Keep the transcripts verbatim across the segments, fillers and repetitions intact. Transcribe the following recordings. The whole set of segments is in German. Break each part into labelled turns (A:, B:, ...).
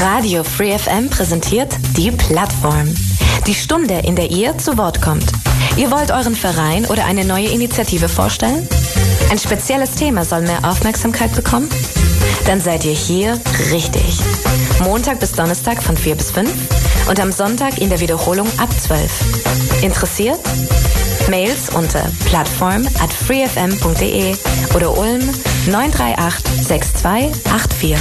A: Radio Free F M präsentiert die Plattform. Die Stunde, in der ihr zu Wort kommt. Ihr wollt euren Verein oder eine neue Initiative vorstellen? Ein spezielles Thema soll mehr Aufmerksamkeit bekommen? Dann seid ihr hier richtig. Montag bis Donnerstag von vier bis fünf und am Sonntag in der Wiederholung ab zwölf. Interessiert? Mails unter plattform at freefm punkt de oder Ulm neun drei acht sechs zwei acht vier.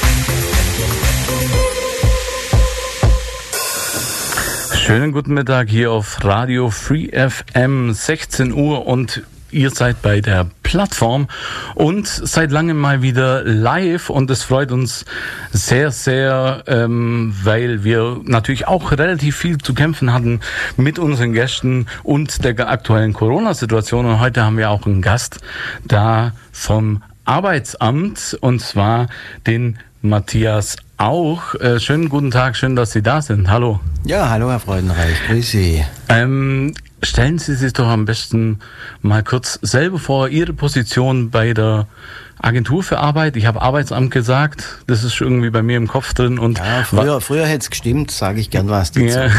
B: Schönen guten Mittag hier auf Radio Free F M, sechzehn Uhr und ihr seid bei der Plattform und seit langem mal wieder live und es freut uns sehr, sehr, ähm, weil wir natürlich auch relativ viel zu kämpfen hatten mit unseren Gästen und der aktuellen Corona-Situation. Und heute haben wir auch einen Gast da vom Arbeitsamt und zwar den Matthias auch. Äh, schönen guten Tag, schön, dass Sie da sind. Hallo.
C: Ja, hallo Herr Freudenreich, grüß Sie.
B: Ähm, stellen Sie sich doch am besten mal kurz selber vor, Ihre Position bei der Agentur für Arbeit. Ich habe Arbeitsamt gesagt, das ist irgendwie bei mir im Kopf drin. Und
C: ja, früher, früher hätte es gestimmt, sage ich gern was dazu.
B: Ja.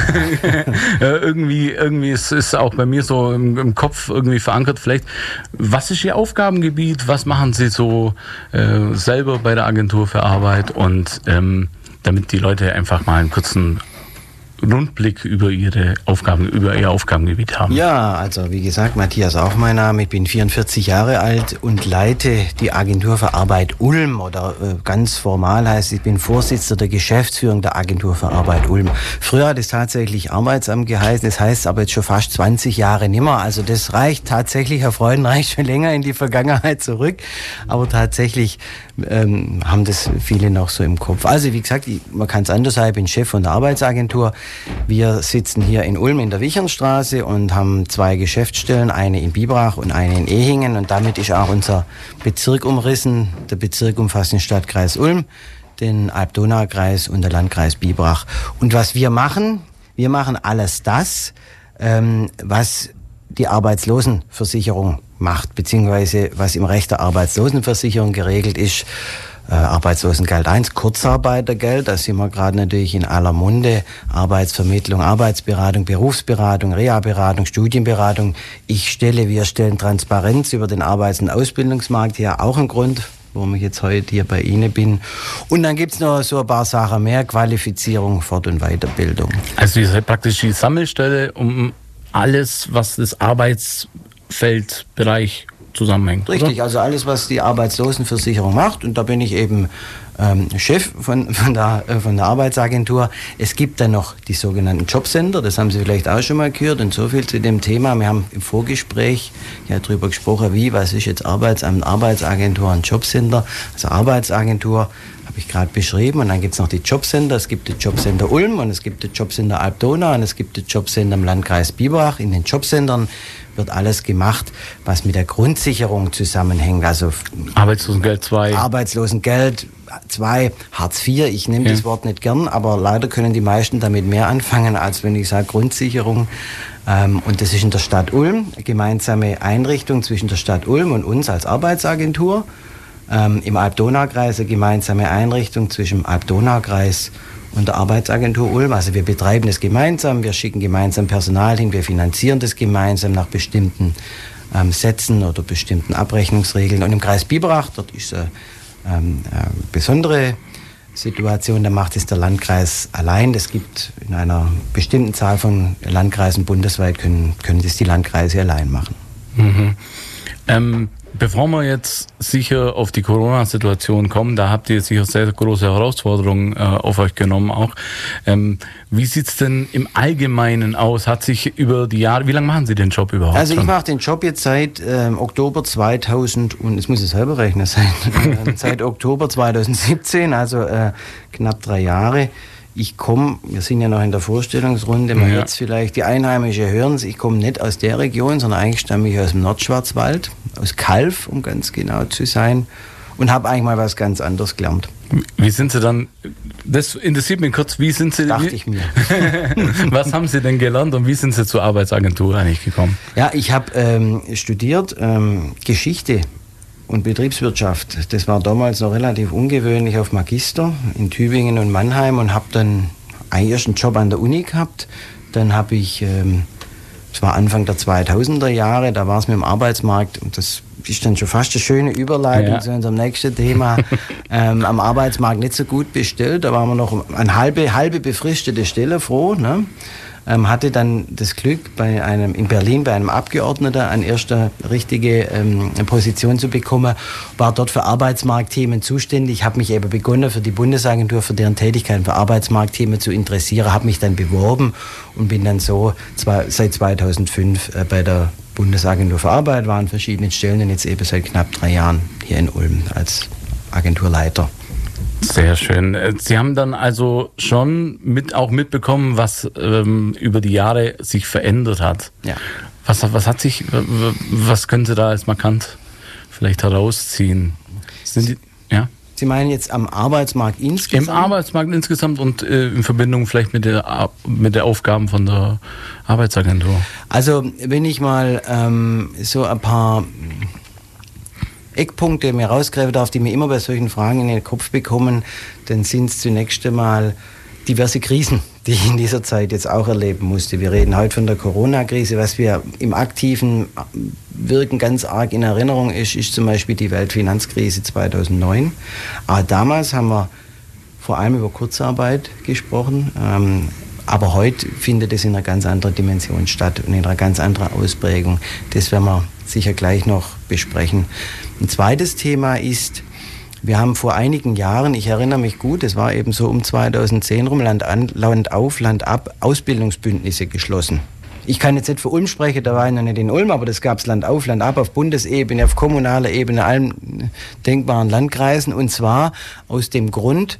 B: ja, irgendwie irgendwie ist es auch bei mir so im, im Kopf irgendwie verankert. Vielleicht, was ist Ihr Aufgabengebiet? Was machen Sie so äh, selber bei der Agentur für Arbeit? Und ähm, damit die Leute einfach mal einen kurzen Rundblick über ihre Aufgaben, über ihr Aufgabengebiet haben.
C: Ja, also wie gesagt, Matthias auch mein Name. Ich bin vierundvierzig Jahre alt und leite die Agentur für Arbeit Ulm oder äh, ganz formal heißt, ich bin Vorsitzender der Geschäftsführung der Agentur für Arbeit Ulm. Früher hat es tatsächlich Arbeitsamt geheißen, das heißt aber jetzt schon fast zwanzig Jahre nimmer. Also das reicht tatsächlich, Herr Freudenreich, schon länger in die Vergangenheit zurück. Aber tatsächlich ähm, haben das viele noch so im Kopf. Also wie gesagt, ich, man kann es anders sagen, ich bin Chef von der Arbeitsagentur. Wir sitzen hier in Ulm in der Wichernstraße und haben zwei Geschäftsstellen, eine in Biberach und eine in Ehingen. Und damit ist auch unser Bezirk umrissen. Der Bezirk umfasst den Stadtkreis Ulm, den Alb-Donau-Kreis und der Landkreis Biberach. Und was wir machen, wir machen alles das, ähm, was die Arbeitslosenversicherung macht, beziehungsweise was im Recht der Arbeitslosenversicherung geregelt ist. Äh, Arbeitslosengeld eins, Kurzarbeitergeld, da sind wir gerade natürlich in aller Munde. Arbeitsvermittlung, Arbeitsberatung, Berufsberatung, Reha-Beratung, Studienberatung. Ich stelle, wir stellen Transparenz über den Arbeits- und Ausbildungsmarkt her, auch ein Grund, warum ich jetzt heute hier bei Ihnen bin. Und dann gibt's noch so ein paar Sachen mehr, Qualifizierung, Fort- und Weiterbildung.
B: Also ihr seid praktisch die Sammelstelle um alles, was das Arbeitsfeldbereich zusammenhängt.
C: Richtig,
B: oder?
C: Also alles, was die Arbeitslosenversicherung macht. Und da bin ich eben ähm, Chef von, von, der, äh, von der Arbeitsagentur. Es gibt dann noch die sogenannten Jobcenter, das haben Sie vielleicht auch schon mal gehört. Und so viel zu dem Thema. Wir haben im Vorgespräch ja darüber gesprochen, wie, was ist jetzt Arbeitsamt, Arbeitsagentur und Jobcenter. Also Arbeitsagentur habe ich gerade beschrieben. Und dann gibt es noch die Jobcenter. Es gibt die Jobcenter Ulm und es gibt die Jobcenter Alb-Donau und es gibt die Jobcenter im Landkreis Biberach. In den Jobcentern wird alles gemacht, was mit der Grundsicherung zusammenhängt. Also
B: Arbeitslosengeld zwei.
C: Arbeitslosengeld zwei, Hartz vier. Ich nehme
B: ja.
C: das Wort nicht gern, aber leider können die meisten damit mehr anfangen, als wenn ich sage Grundsicherung. Ähm, und das ist in der Stadt Ulm, eine gemeinsame Einrichtung zwischen der Stadt Ulm und uns als Arbeitsagentur. Ähm, Im Alb-Donau-Kreis eine gemeinsame Einrichtung zwischen dem Alb-Donau-Kreis und der Arbeitsagentur Ulm. Also wir betreiben das gemeinsam, wir schicken gemeinsam Personal hin, wir finanzieren das gemeinsam nach bestimmten ähm, Sätzen oder bestimmten Abrechnungsregeln. Und im Kreis Biberach, dort ist eine ähm, äh, besondere Situation, da macht es der Landkreis allein. Es gibt in einer bestimmten Zahl von Landkreisen bundesweit, können, können das die Landkreise allein machen.
B: Mhm. Ähm Bevor wir jetzt sicher auf die Corona-Situation kommen, da habt ihr sicher sehr große Herausforderungen äh, auf euch genommen auch. Ähm, wie sieht's denn im Allgemeinen aus? Hat sich über die Jahre, wie lange machen Sie den Job überhaupt?
C: Also ich
B: schon?
C: mache den Job jetzt seit ähm, Oktober zweitausend und es muss ich selber rechnen sein, äh, seit Oktober zweitausendsiebzehn, also äh, knapp drei Jahre. Ich komme, wir sind ja noch in der Vorstellungsrunde, man
B: ja.
C: jetzt vielleicht die Einheimische hören es, ich komme nicht aus der Region, sondern eigentlich stamme ich aus dem Nordschwarzwald, aus Calw, um ganz genau zu sein, und habe eigentlich mal was ganz anderes gelernt.
B: Wie sind Sie dann, das interessiert mich kurz, wie sind Sie...
C: Dachte ich mir.
B: Was haben Sie denn gelernt und wie sind Sie zur Arbeitsagentur eigentlich gekommen?
C: Ja, ich habe ähm, studiert ähm, Geschichte und Betriebswirtschaft. Das war damals noch relativ ungewöhnlich auf Magister in Tübingen und Mannheim und habe dann einen ersten Job an der Uni gehabt. Dann habe ich, ähm, das war Anfang der zweitausender Jahre, da war es mit dem Arbeitsmarkt, und das ist dann schon fast eine schöne Überleitung ja. zu unserem nächsten Thema, ähm, am Arbeitsmarkt nicht so gut bestellt. Da waren wir noch eine halbe, halbe befristete Stelle froh, ne? Ähm, hatte dann das Glück, bei einem, in Berlin bei einem Abgeordneten eine erste richtige ähm, Position zu bekommen, war dort für Arbeitsmarktthemen zuständig, habe mich eben begonnen, für die Bundesagentur für deren Tätigkeiten für Arbeitsmarktthemen zu interessieren, habe mich dann beworben und bin dann so zwei, seit zweitausendfünf äh, bei der Bundesagentur für Arbeit, war an verschiedenen Stellen und jetzt eben seit knapp drei Jahren hier in Ulm als Agenturleiter.
B: Sehr schön. Sie haben dann also schon mit, auch mitbekommen, was ähm, über die Jahre sich verändert hat.
C: Ja.
B: Was, was hat sich, was können Sie da als markant vielleicht herausziehen? Sind die, ja?
C: Sie meinen jetzt am Arbeitsmarkt insgesamt?
B: Im Arbeitsmarkt insgesamt und äh, in Verbindung vielleicht mit der, mit der Aufgaben von der Arbeitsagentur.
C: Also wenn ich mal ähm, so ein paar Eckpunkte mir rausgreifen darf, die mir immer bei solchen Fragen in den Kopf bekommen, dann sind es zunächst einmal diverse Krisen, die ich in dieser Zeit jetzt auch erleben musste. Wir reden heute von der Corona-Krise. Was wir im aktiven Wirken ganz arg in Erinnerung ist, ist zum Beispiel die Weltfinanzkrise zweitausendneun. Aber damals haben wir vor allem über Kurzarbeit gesprochen. Ähm, aber heute findet es in einer ganz anderen Dimension statt und in einer ganz anderen Ausprägung. Das werden wir sicher gleich noch besprechen. Ein zweites Thema ist, wir haben vor einigen Jahren, ich erinnere mich gut, es war eben so um zweitausendzehn rum, Land, an, Land auf, Land ab, Ausbildungsbündnisse geschlossen. Ich kann jetzt nicht für Ulm sprechen, da war ich noch nicht in Ulm, aber das gab es Land auf, Land ab, auf Bundesebene, auf kommunaler Ebene, allen denkbaren Landkreisen. Und zwar aus dem Grund,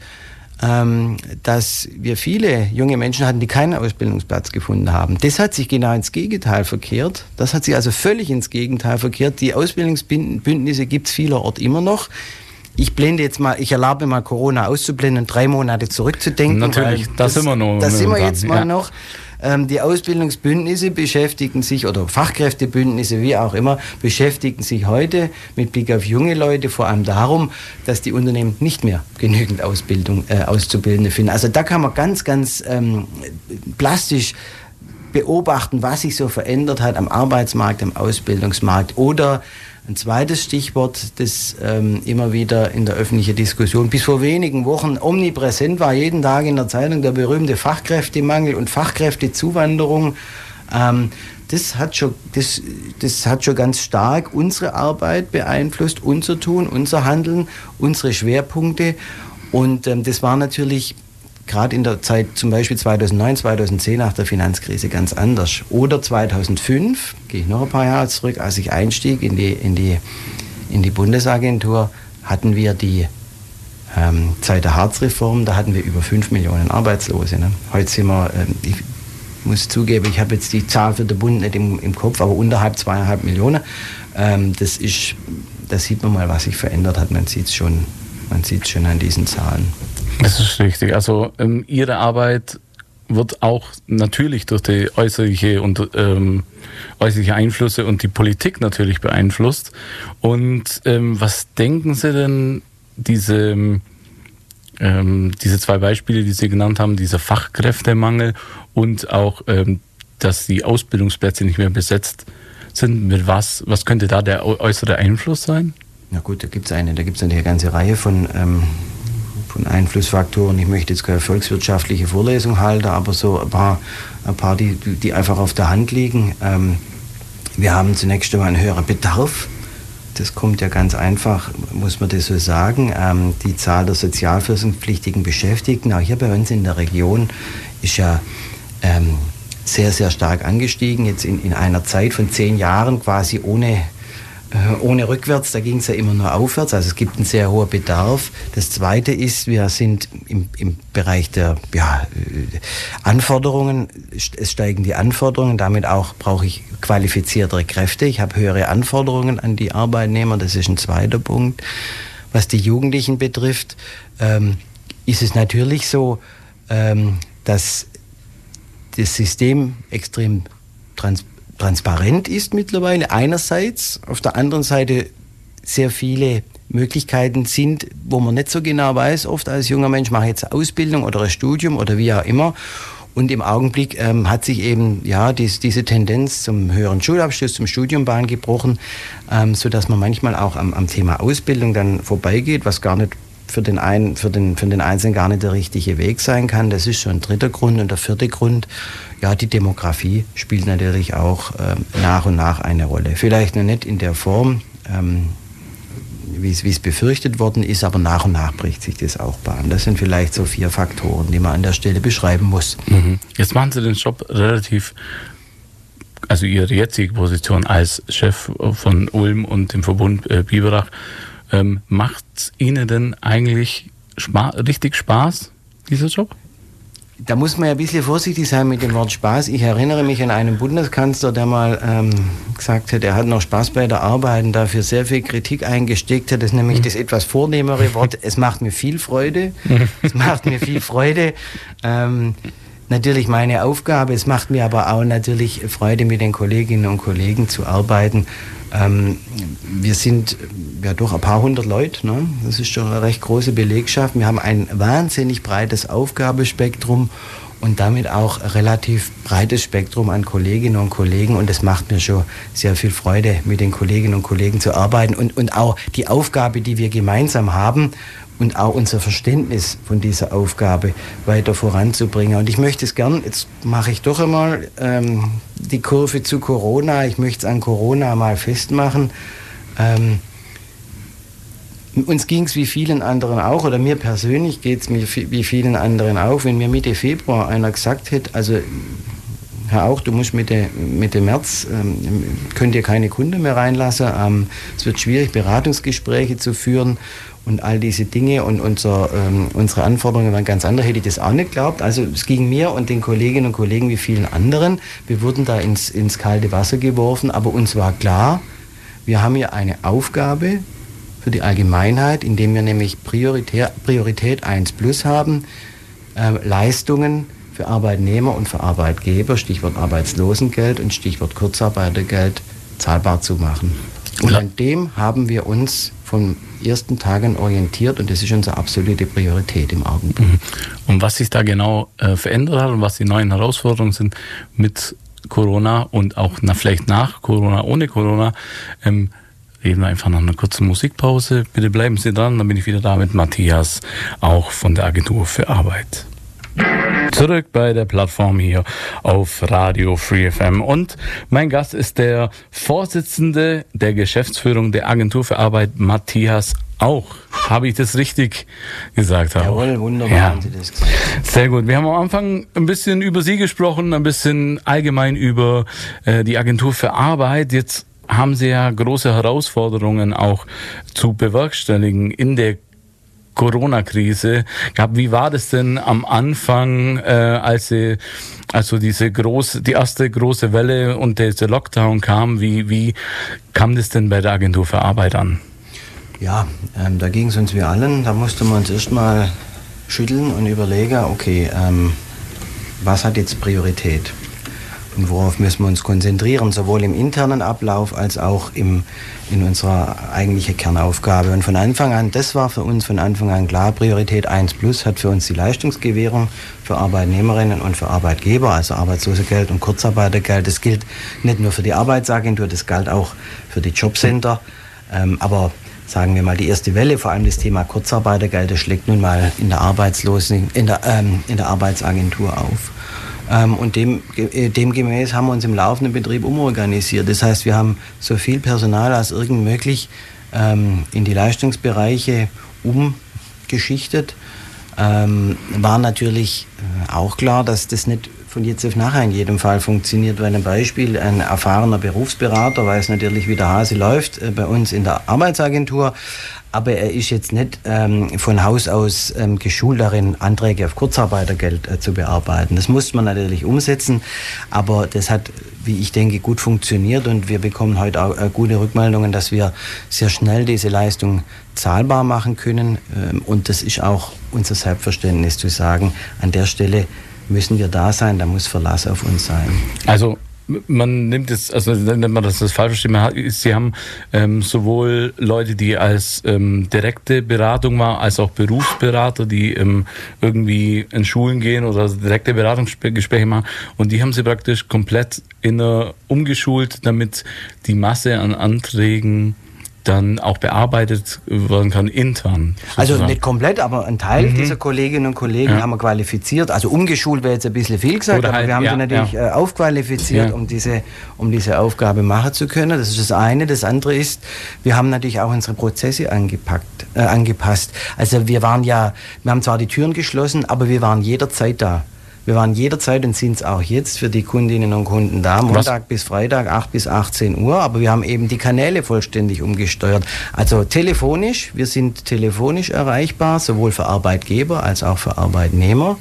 C: ähm, dass wir viele junge Menschen hatten, die keinen Ausbildungsplatz gefunden haben. Das hat sich genau ins Gegenteil verkehrt. Das hat sich also völlig ins Gegenteil verkehrt. Die Ausbildungsbündnisse gibt es vielerorts immer noch. Ich blende jetzt mal, ich erlaube mir mal Corona auszublenden, drei Monate zurückzudenken.
B: Natürlich, das sind wir noch.
C: Das sind wir jetzt mal
B: ja.
C: noch. Ähm, die Ausbildungsbündnisse beschäftigen sich, oder Fachkräftebündnisse, wie auch immer, beschäftigen sich heute mit Blick auf junge Leute vor allem darum, dass die Unternehmen nicht mehr genügend Ausbildung, äh, Auszubildende finden. Also da kann man ganz, ganz ähm, plastisch beobachten, was sich so verändert hat am Arbeitsmarkt, am Ausbildungsmarkt. Oder ein zweites Stichwort, das ähm, immer wieder in der öffentlichen Diskussion bis vor wenigen Wochen omnipräsent war, jeden Tag in der Zeitung, der berühmte Fachkräftemangel und Fachkräftezuwanderung. Ähm, das hat schon, das, das hat schon ganz stark unsere Arbeit beeinflusst, unser Tun, unser Handeln, unsere Schwerpunkte. Und ähm, das war natürlich gerade in der Zeit zum Beispiel zweitausendneun, zweitausendzehn nach der Finanzkrise ganz anders. Oder zweitausendfünf, gehe ich noch ein paar Jahre zurück, als ich einstieg in die, in die, in die Bundesagentur, hatten wir die ähm, Zeit der Hartz-Reform, da hatten wir über fünf Millionen Arbeitslose. Ne? Heute sind wir, ähm, ich muss zugeben, ich habe jetzt die Zahl für den Bund nicht im, im Kopf, aber unterhalb zweieinhalb Millionen. Ähm, das ist, da sieht man mal, was sich verändert hat. Man sieht es schon, man sieht es schon an diesen Zahlen.
B: Das ist richtig. Also ähm, Ihre Arbeit wird auch natürlich durch die äußerliche und ähm, äußerliche Einflüsse und die Politik natürlich beeinflusst. Und ähm, was denken Sie denn, diese ähm, diese zwei Beispiele, die Sie genannt haben, dieser Fachkräftemangel und auch, ähm, dass die Ausbildungsplätze nicht mehr besetzt sind, mit was? Was könnte da der äußere Einfluss sein?
C: Na gut, da gibt es eine, da gibt es eine ganze Reihe von ähm von Einflussfaktoren. Ich möchte jetzt keine volkswirtschaftliche Vorlesung halten, aber so ein paar, ein paar die, die einfach auf der Hand liegen. Ähm, wir haben zunächst einmal einen höheren Bedarf. Das kommt ja ganz einfach, muss man das so sagen. Ähm, die Zahl der sozialversicherungspflichtigen Beschäftigten, auch hier bei uns in der Region, ist ja ähm, sehr, sehr stark angestiegen. Jetzt in, in einer Zeit von zehn Jahren quasi ohne Ohne rückwärts, da ging es ja immer nur aufwärts, also es gibt einen sehr hohen Bedarf. Das Zweite ist, wir sind im, im Bereich der ja, Anforderungen, es steigen die Anforderungen, damit auch brauche ich qualifiziertere Kräfte, ich habe höhere Anforderungen an die Arbeitnehmer, das ist ein zweiter Punkt. Was die Jugendlichen betrifft, ähm, ist es natürlich so, ähm, dass das System extrem transparent transparent ist mittlerweile einerseits, auf der anderen Seite sehr viele Möglichkeiten sind, wo man nicht so genau weiß, oft als junger Mensch, mache ich jetzt eine Ausbildung oder ein Studium oder wie auch immer. Und im Augenblick ähm, hat sich eben ja dies, diese Tendenz zum höheren Schulabschluss, zum Studium Bahn gebrochen, ähm, sodass man manchmal auch am, am Thema Ausbildung dann vorbeigeht, was gar nicht für den einen, für den, für den Einzelnen gar nicht der richtige Weg sein kann. Das ist schon ein dritter Grund. Und der vierte Grund, ja, die Demografie spielt natürlich auch ähm, nach und nach eine Rolle. Vielleicht noch nicht in der Form, ähm, wie es befürchtet worden ist, aber nach und nach bricht sich das auch Bahn. Das sind vielleicht so vier Faktoren, die man an der Stelle beschreiben muss.
B: Mhm. Jetzt machen Sie den Job relativ, also Ihre jetzige Position als Chef von Ulm und dem Verbund äh, Biberach, ähm, macht Ihnen denn eigentlich spa- richtig Spaß, dieser Job?
C: Da muss man ja ein bisschen vorsichtig sein mit dem Wort Spaß. Ich erinnere mich an einen Bundeskanzler, der mal ähm, gesagt hat, er hat noch Spaß bei der Arbeit und dafür sehr viel Kritik eingesteckt hat. Das ist nämlich mhm. das etwas vornehmere Wort. Es macht mir viel Freude. Es macht mir viel Freude. Ähm, natürlich meine Aufgabe. Es macht mir aber auch natürlich Freude, mit den Kolleginnen und Kollegen zu arbeiten. Ähm, wir sind ja doch ein paar hundert Leute, ne? Das ist schon eine recht große Belegschaft. Wir haben ein wahnsinnig breites Aufgabespektrum und damit auch ein relativ breites Spektrum an Kolleginnen und Kollegen und es macht mir schon sehr viel Freude, mit den Kolleginnen und Kollegen zu arbeiten und, und auch die Aufgabe, die wir gemeinsam haben und auch unser Verständnis von dieser Aufgabe weiter voranzubringen. Und ich möchte es gern, jetzt mache ich doch einmal ähm, die Kurve zu Corona, ich möchte es an Corona mal festmachen. Ähm, uns ging es wie vielen anderen auch, oder mir persönlich geht es mir wie vielen anderen auch, wenn mir Mitte Februar einer gesagt hätte, also Herr Auch, du musst Mitte, Mitte März, ähm, könnt ihr keine Kunden mehr reinlassen, ähm, es wird schwierig, Beratungsgespräche zu führen und all diese Dinge und unser, ähm, unsere Anforderungen waren ganz andere, hätte ich das auch nicht geglaubt. Also es ging mir und den Kolleginnen und Kollegen wie vielen anderen. Wir wurden da ins, ins kalte Wasser geworfen, aber uns war klar, wir haben hier eine Aufgabe für die Allgemeinheit, indem wir nämlich Priorität, Priorität eins plus haben, äh, Leistungen für Arbeitnehmer und für Arbeitgeber, Stichwort Arbeitslosengeld und Stichwort Kurzarbeitergeld, zahlbar zu machen. Und an dem haben wir uns von ersten Tagen orientiert und das ist unsere absolute Priorität im Augenblick.
B: Und was sich da genau äh, verändert hat und was die neuen Herausforderungen sind mit Corona und auch na, vielleicht nach Corona, ohne Corona, ähm, reden wir einfach nach einer kurzen Musikpause. Bitte bleiben Sie dran, dann bin ich wieder da mit Matthias, auch von der Agentur für Arbeit. Zurück bei der Plattform hier auf Radio Free F M und mein Gast ist der Vorsitzende der Geschäftsführung der Agentur für Arbeit, Matthias Auch. Habe ich das richtig gesagt?
C: Jawohl, wunderbar
B: ja.
C: haben Sie das gesagt.
B: Sehr gut. Wir haben am Anfang ein bisschen über Sie gesprochen, ein bisschen allgemein über äh, die Agentur für Arbeit. Jetzt haben Sie ja große Herausforderungen auch zu bewerkstelligen in der Corona-Krise gab. Wie war das denn am Anfang, äh, als sie, also diese große, die erste große Welle und der Lockdown kam? Wie, wie kam das denn bei der Agentur für Arbeit an?
C: Ja, ähm, da ging es uns wie allen. Da musste man uns erstmal schütteln und überlegen, okay, ähm, was hat jetzt Priorität? Und worauf müssen wir uns konzentrieren, sowohl im internen Ablauf als auch im, in unserer eigentlichen Kernaufgabe. Und von Anfang an, das war für uns von Anfang an klar, Priorität eins plus hat für uns die Leistungsgewährung für Arbeitnehmerinnen und für Arbeitgeber, also Arbeitslosengeld und Kurzarbeitergeld. Das gilt nicht nur für die Arbeitsagentur, das galt auch für die Jobcenter. Ähm, aber sagen wir mal, die erste Welle, vor allem das Thema Kurzarbeitergeld, das schlägt nun mal in der Arbeitslosen, in der, ähm, in der Arbeitsagentur auf. Und dem, demgemäß haben wir uns im laufenden Betrieb umorganisiert. Das heißt, wir haben so viel Personal als irgend möglich ähm, in die Leistungsbereiche umgeschichtet. Ähm, war natürlich auch klar, dass das nicht von jetzt auf nachher in jedem Fall funktioniert. Weil ein Beispiel, ein erfahrener Berufsberater weiß natürlich, wie der Hase läuft äh, bei uns in der Arbeitsagentur. Aber er ist jetzt nicht ähm, von Haus aus ähm, geschult darin, Anträge auf Kurzarbeitergeld äh, zu bearbeiten. Das muss man natürlich umsetzen, aber das hat, wie ich denke, gut funktioniert und wir bekommen heute auch äh, gute Rückmeldungen, dass wir sehr schnell diese Leistung zahlbar machen können ähm, und das ist auch unser Selbstverständnis zu sagen, an der Stelle müssen wir da sein, da muss Verlass auf uns sein.
B: Also man nimmt jetzt, also wenn man das, das falsch versteht, man hat, Sie haben ähm, sowohl Leute, die als ähm, direkte Beratung waren, als auch Berufsberater, die ähm, irgendwie in Schulen gehen oder direkte Beratungsgespräche machen, und die haben Sie praktisch komplett inner umgeschult, damit die Masse an Anträgen dann auch bearbeitet werden kann intern. Sozusagen.
C: Also nicht komplett, aber ein Teil
B: mhm.
C: dieser Kolleginnen und Kollegen
B: ja.
C: haben wir qualifiziert. Also umgeschult wäre jetzt ein bisschen viel gesagt,
B: Oder
C: aber
B: halt,
C: wir haben
B: ja,
C: sie natürlich
B: ja.
C: äh, aufqualifiziert, ja. um diese, um diese Aufgabe machen zu können. Das ist das eine. Das andere ist, wir haben natürlich auch unsere Prozesse angepackt, äh, angepasst. Also wir waren ja, wir haben zwar die Türen geschlossen, aber wir waren jederzeit da. Wir waren jederzeit und sind es auch jetzt für die Kundinnen und Kunden da, Montag Was? bis Freitag, acht bis achtzehn Uhr, aber wir haben eben die Kanäle vollständig umgesteuert. Also telefonisch, wir sind telefonisch erreichbar, sowohl für Arbeitgeber als auch für Arbeitnehmer,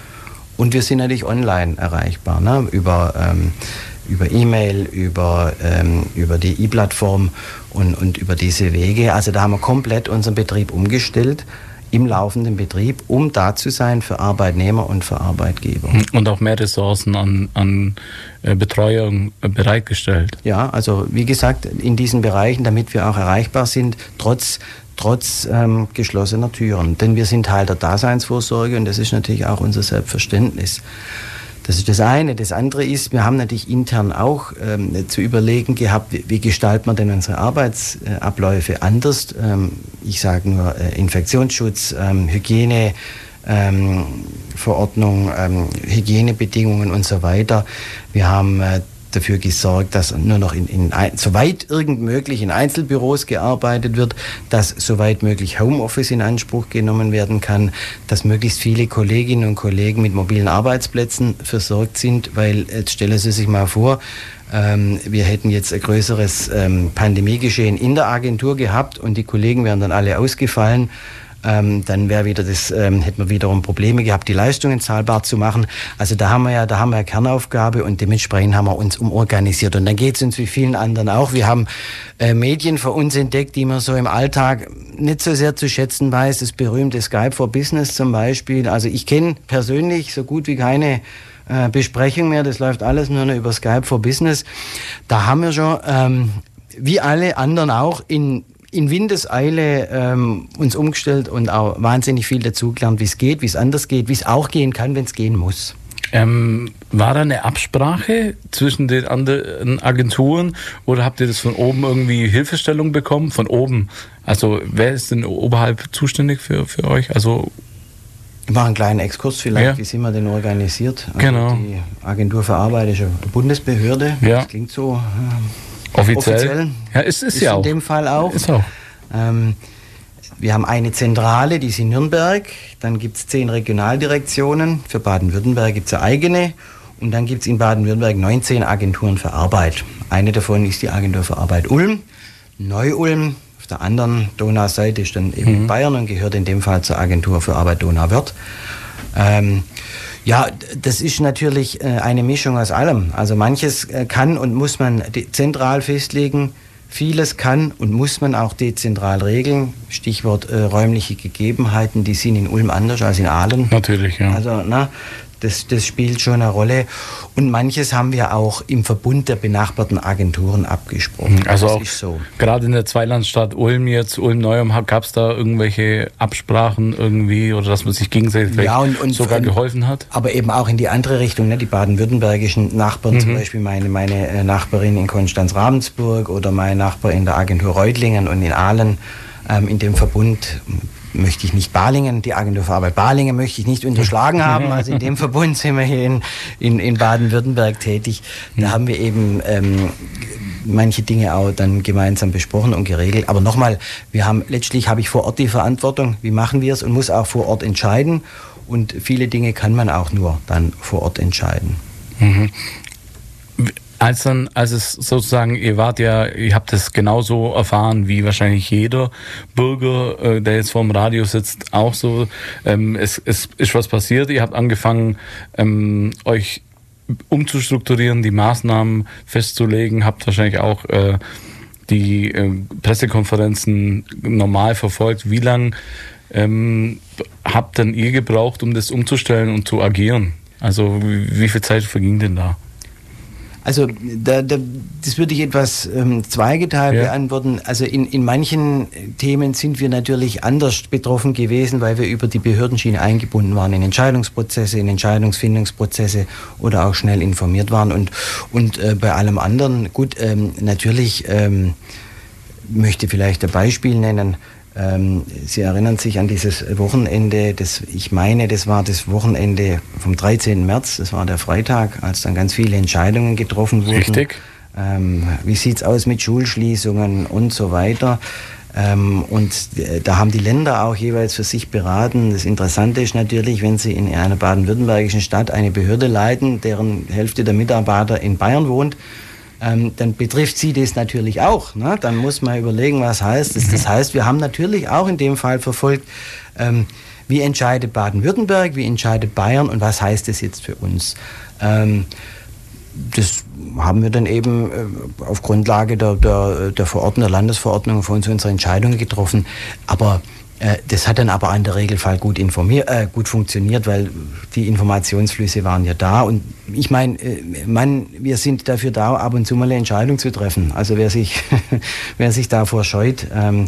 C: und wir sind natürlich online erreichbar, ne? über ähm, über E-Mail, über, ähm, über die E-Plattform und, und über diese Wege. Also da haben wir komplett unseren Betrieb umgestellt, im laufenden Betrieb, um da zu sein für Arbeitnehmer und für Arbeitgeber.
B: Und auch mehr Ressourcen an, an äh, Betreuung äh, bereitgestellt.
C: Ja, also wie gesagt, in diesen Bereichen, damit wir auch erreichbar sind, trotz, trotz ähm, geschlossener Türen. Denn wir sind Teil der Daseinsvorsorge und das ist natürlich auch unser Selbstverständnis. Das ist das eine. Das andere ist, wir haben natürlich intern auch ähm, zu überlegen gehabt, wie, wie gestalten wir denn unsere Arbeitsabläufe anders. Ähm, ich sage nur äh, Infektionsschutz, ähm, Hygiene, ähm, Verordnung, ähm, Hygienebedingungen und so weiter. Wir haben äh, dafür gesorgt, dass nur noch in, in soweit irgend möglich in Einzelbüros gearbeitet wird, dass soweit möglich Homeoffice in Anspruch genommen werden kann, dass möglichst viele Kolleginnen und Kollegen mit mobilen Arbeitsplätzen versorgt sind, weil jetzt stellen Sie sich mal vor, ähm, wir hätten jetzt ein größeres ähm, Pandemiegeschehen in der Agentur gehabt und die Kollegen wären dann alle ausgefallen. Ähm, dann wäre wieder das, ähm, hätten wir wiederum Probleme gehabt, die Leistungen zahlbar zu machen. Also da haben wir ja, da haben wir ja Kernaufgabe und dementsprechend haben wir uns umorganisiert. Und dann geht es uns wie vielen anderen auch. Wir haben äh, Medien für uns entdeckt, die man so im Alltag nicht so sehr zu schätzen weiß. Das berühmte Skype for Business zum Beispiel. Also ich kenne persönlich so gut wie keine äh, Besprechung mehr. Das läuft alles nur noch über Skype for Business. Da haben wir schon, ähm, wie alle anderen auch, in in Windeseile ähm, uns umgestellt und auch wahnsinnig viel dazugelernt, wie es geht, wie es anders geht, wie es auch gehen kann, wenn es gehen muss.
B: Ähm, war da eine Absprache zwischen den anderen Agenturen oder habt ihr das von oben irgendwie Hilfestellung bekommen? Von oben? Also wer ist denn oberhalb zuständig für, für euch? Also
C: ich mache einen kleinen Exkurs vielleicht,
B: ja.
C: Wie sind wir denn organisiert? Also
B: genau.
C: Die Agentur für Arbeit ist eine Bundesbehörde,
B: ja.
C: Das klingt so... Ähm,
B: Offiziell?
C: Offiziell.
B: Ja, ist, ist, ist ja
C: in
B: auch.
C: In dem Fall auch.
B: Ist auch.
C: Ähm, wir haben eine Zentrale, die ist in Nürnberg. Dann gibt es zehn Regionaldirektionen. Für Baden-Württemberg gibt es eine eigene. Und dann gibt es in Baden-Württemberg neunzehn Agenturen für Arbeit. Eine davon ist die Agentur für Arbeit Ulm. Neu-Ulm, auf der anderen Donauseite ist dann eben mhm. Bayern und gehört in dem Fall zur Agentur für Arbeit Donauwörth. Ähm, Ja, das ist natürlich äh, eine Mischung aus allem. Also manches äh, kann und muss man zentral festlegen, vieles kann und muss man auch dezentral regeln. Stichwort äh, räumliche Gegebenheiten, die sind in Ulm anders als in Aalen.
B: Natürlich, ja.
C: Also, na, das, das spielt schon eine Rolle. Und manches haben wir auch im Verbund der benachbarten Agenturen abgesprochen.
B: Also
C: das
B: auch
C: ist so.
B: Gerade in der Zweilandstadt Ulm jetzt, Ulm-Neuem, gab es da irgendwelche Absprachen irgendwie oder dass man sich gegenseitig
C: ja, und, und,
B: sogar
C: und,
B: geholfen hat?
C: Aber eben auch in die andere Richtung, ne? Die baden-württembergischen Nachbarn, mhm. zum Beispiel meine, meine Nachbarin in Konstanz-Ravensburg oder mein Nachbar in der Agentur Reutlingen und in Aalen, ähm, in dem Verbund möchte ich nicht Balingen, die Agentur für Arbeit Balingen möchte ich nicht unterschlagen haben. Also in dem Verbund sind wir hier in, in, in Baden-Württemberg tätig. Da haben wir eben ähm, manche Dinge auch dann gemeinsam besprochen und geregelt. Aber nochmal, wir haben letztlich habe ich vor Ort die Verantwortung, wie machen wir es und muss auch vor Ort entscheiden. Und viele Dinge kann man auch nur dann vor Ort entscheiden.
B: Mhm. Als dann, als es sozusagen, ihr wart ja, ihr habt es genauso erfahren wie wahrscheinlich jeder Bürger, äh, der jetzt vorm Radio sitzt, auch so. Ähm, es, es ist was passiert. Ihr habt angefangen, ähm, euch umzustrukturieren, die Maßnahmen festzulegen, habt wahrscheinlich auch äh, die äh, Pressekonferenzen normal verfolgt. Wie lange ähm, habt denn ihr gebraucht, um das umzustellen und zu agieren? Also wie, wie viel Zeit verging denn da?
C: Also da, da, das würde ich etwas ähm, zweigeteilt ja. beantworten. Also in, in manchen Themen sind wir natürlich anders betroffen gewesen, weil wir über die Behördenschiene eingebunden waren in Entscheidungsprozesse, in Entscheidungsfindungsprozesse oder auch schnell informiert waren. Und, und äh, bei allem anderen, gut, ähm, natürlich ähm, möchte vielleicht ein Beispiel nennen. Ähm, Sie erinnern sich an dieses Wochenende, das, ich meine, das war das Wochenende vom dreizehnten März, das war der Freitag, als dann ganz viele Entscheidungen getroffen wurden.
B: Richtig.
C: Ähm, wie sieht's aus mit Schulschließungen und so weiter. Ähm, und äh, da haben die Länder auch jeweils für sich beraten. Das Interessante ist natürlich, wenn Sie in einer baden-württembergischen Stadt eine Behörde leiten, deren Hälfte der Mitarbeiter in Bayern wohnt, Ähm, dann betrifft sie das natürlich auch. Ne? Dann muss man überlegen, was heißt das. Das heißt, wir haben natürlich auch in dem Fall verfolgt, ähm, wie entscheidet Baden-Württemberg, wie entscheidet Bayern und was heißt das jetzt für uns. Ähm, das haben wir dann eben äh, auf Grundlage der, der, der Verordnung, der Landesverordnung für uns unsere Entscheidungen getroffen. Aber äh, das hat dann aber in der Regelfall gut informiert, äh, gut funktioniert, weil die Informationsflüsse waren ja da. Und ich meine, äh, man, wir sind dafür da, ab und zu mal eine Entscheidung zu treffen. Also wer sich, wer sich davor scheut, ähm,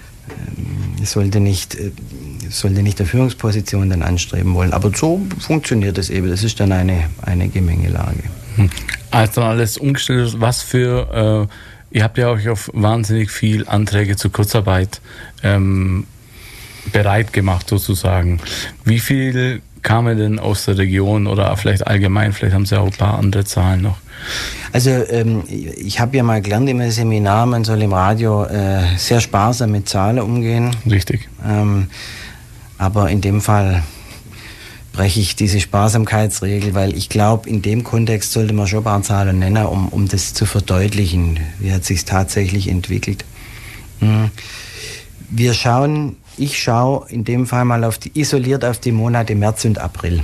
C: äh, sollte nicht, äh, sollte nicht eine Führungsposition dann anstreben wollen. Aber so funktioniert es eben. Das ist dann eine, eine Gemengelage.
B: Als dann alles umgestellt ist, was für, äh, ihr habt ja euch auf wahnsinnig viel Anträge zur Kurzarbeit ähm, bereit gemacht sozusagen. Wie viel kamen denn aus der Region oder vielleicht allgemein? Vielleicht haben Sie auch ein paar andere Zahlen noch.
C: Also ähm, ich habe ja mal gelernt im Seminar, man soll im Radio äh, sehr sparsam mit Zahlen umgehen.
B: Richtig.
C: Ähm, aber in dem Fall breche ich diese Sparsamkeitsregel, weil ich glaube, in dem Kontext sollte man schon ein paar Zahlen nennen, um, um das zu verdeutlichen. Wie hat sich tatsächlich entwickelt? Hm. Wir schauen, ich schaue in dem Fall mal auf die, isoliert auf die Monate März und April.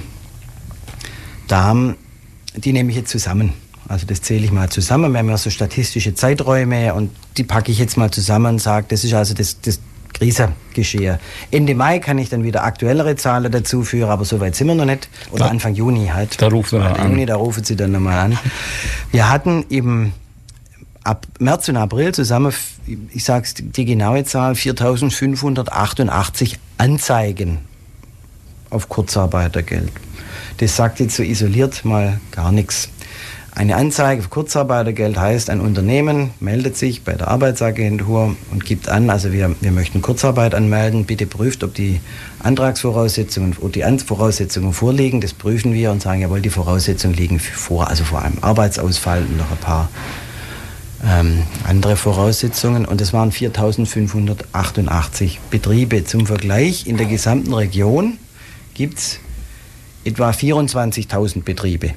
C: Da haben, die nehme ich jetzt zusammen. Also das zähle ich mal zusammen. Wir haben ja so statistische Zeiträume und die packe ich jetzt mal zusammen und sage, das ist also das, das Krisengeschehen. Ende Mai kann ich dann wieder aktuellere Zahlen dazu führen, aber so weit sind wir noch nicht. Oder da, Anfang Juni halt.
B: Da rufen wir an.
C: Juni, da rufen Sie dann nochmal an. Wir hatten eben ab März und April zusammen, ich sage die genaue Zahl, viertausendfünfhundertachtundachtzig Anzeigen auf Kurzarbeitergeld. Das sagt jetzt so isoliert mal gar nichts. Eine Anzeige auf Kurzarbeitergeld heißt, ein Unternehmen meldet sich bei der Arbeitsagentur und gibt an, also wir, wir möchten Kurzarbeit anmelden, bitte prüft, ob die Antragsvoraussetzungen oder die Voraussetzungen vorliegen. Das prüfen wir und sagen, jawohl, die Voraussetzungen liegen vor, also vor einem Arbeitsausfall und noch ein paar ähm, andere Voraussetzungen. Und das waren viertausendfünfhundertachtundachtzig Betriebe. Zum Vergleich, in der gesamten Region gibt es etwa vierundzwanzigtausend Betriebe.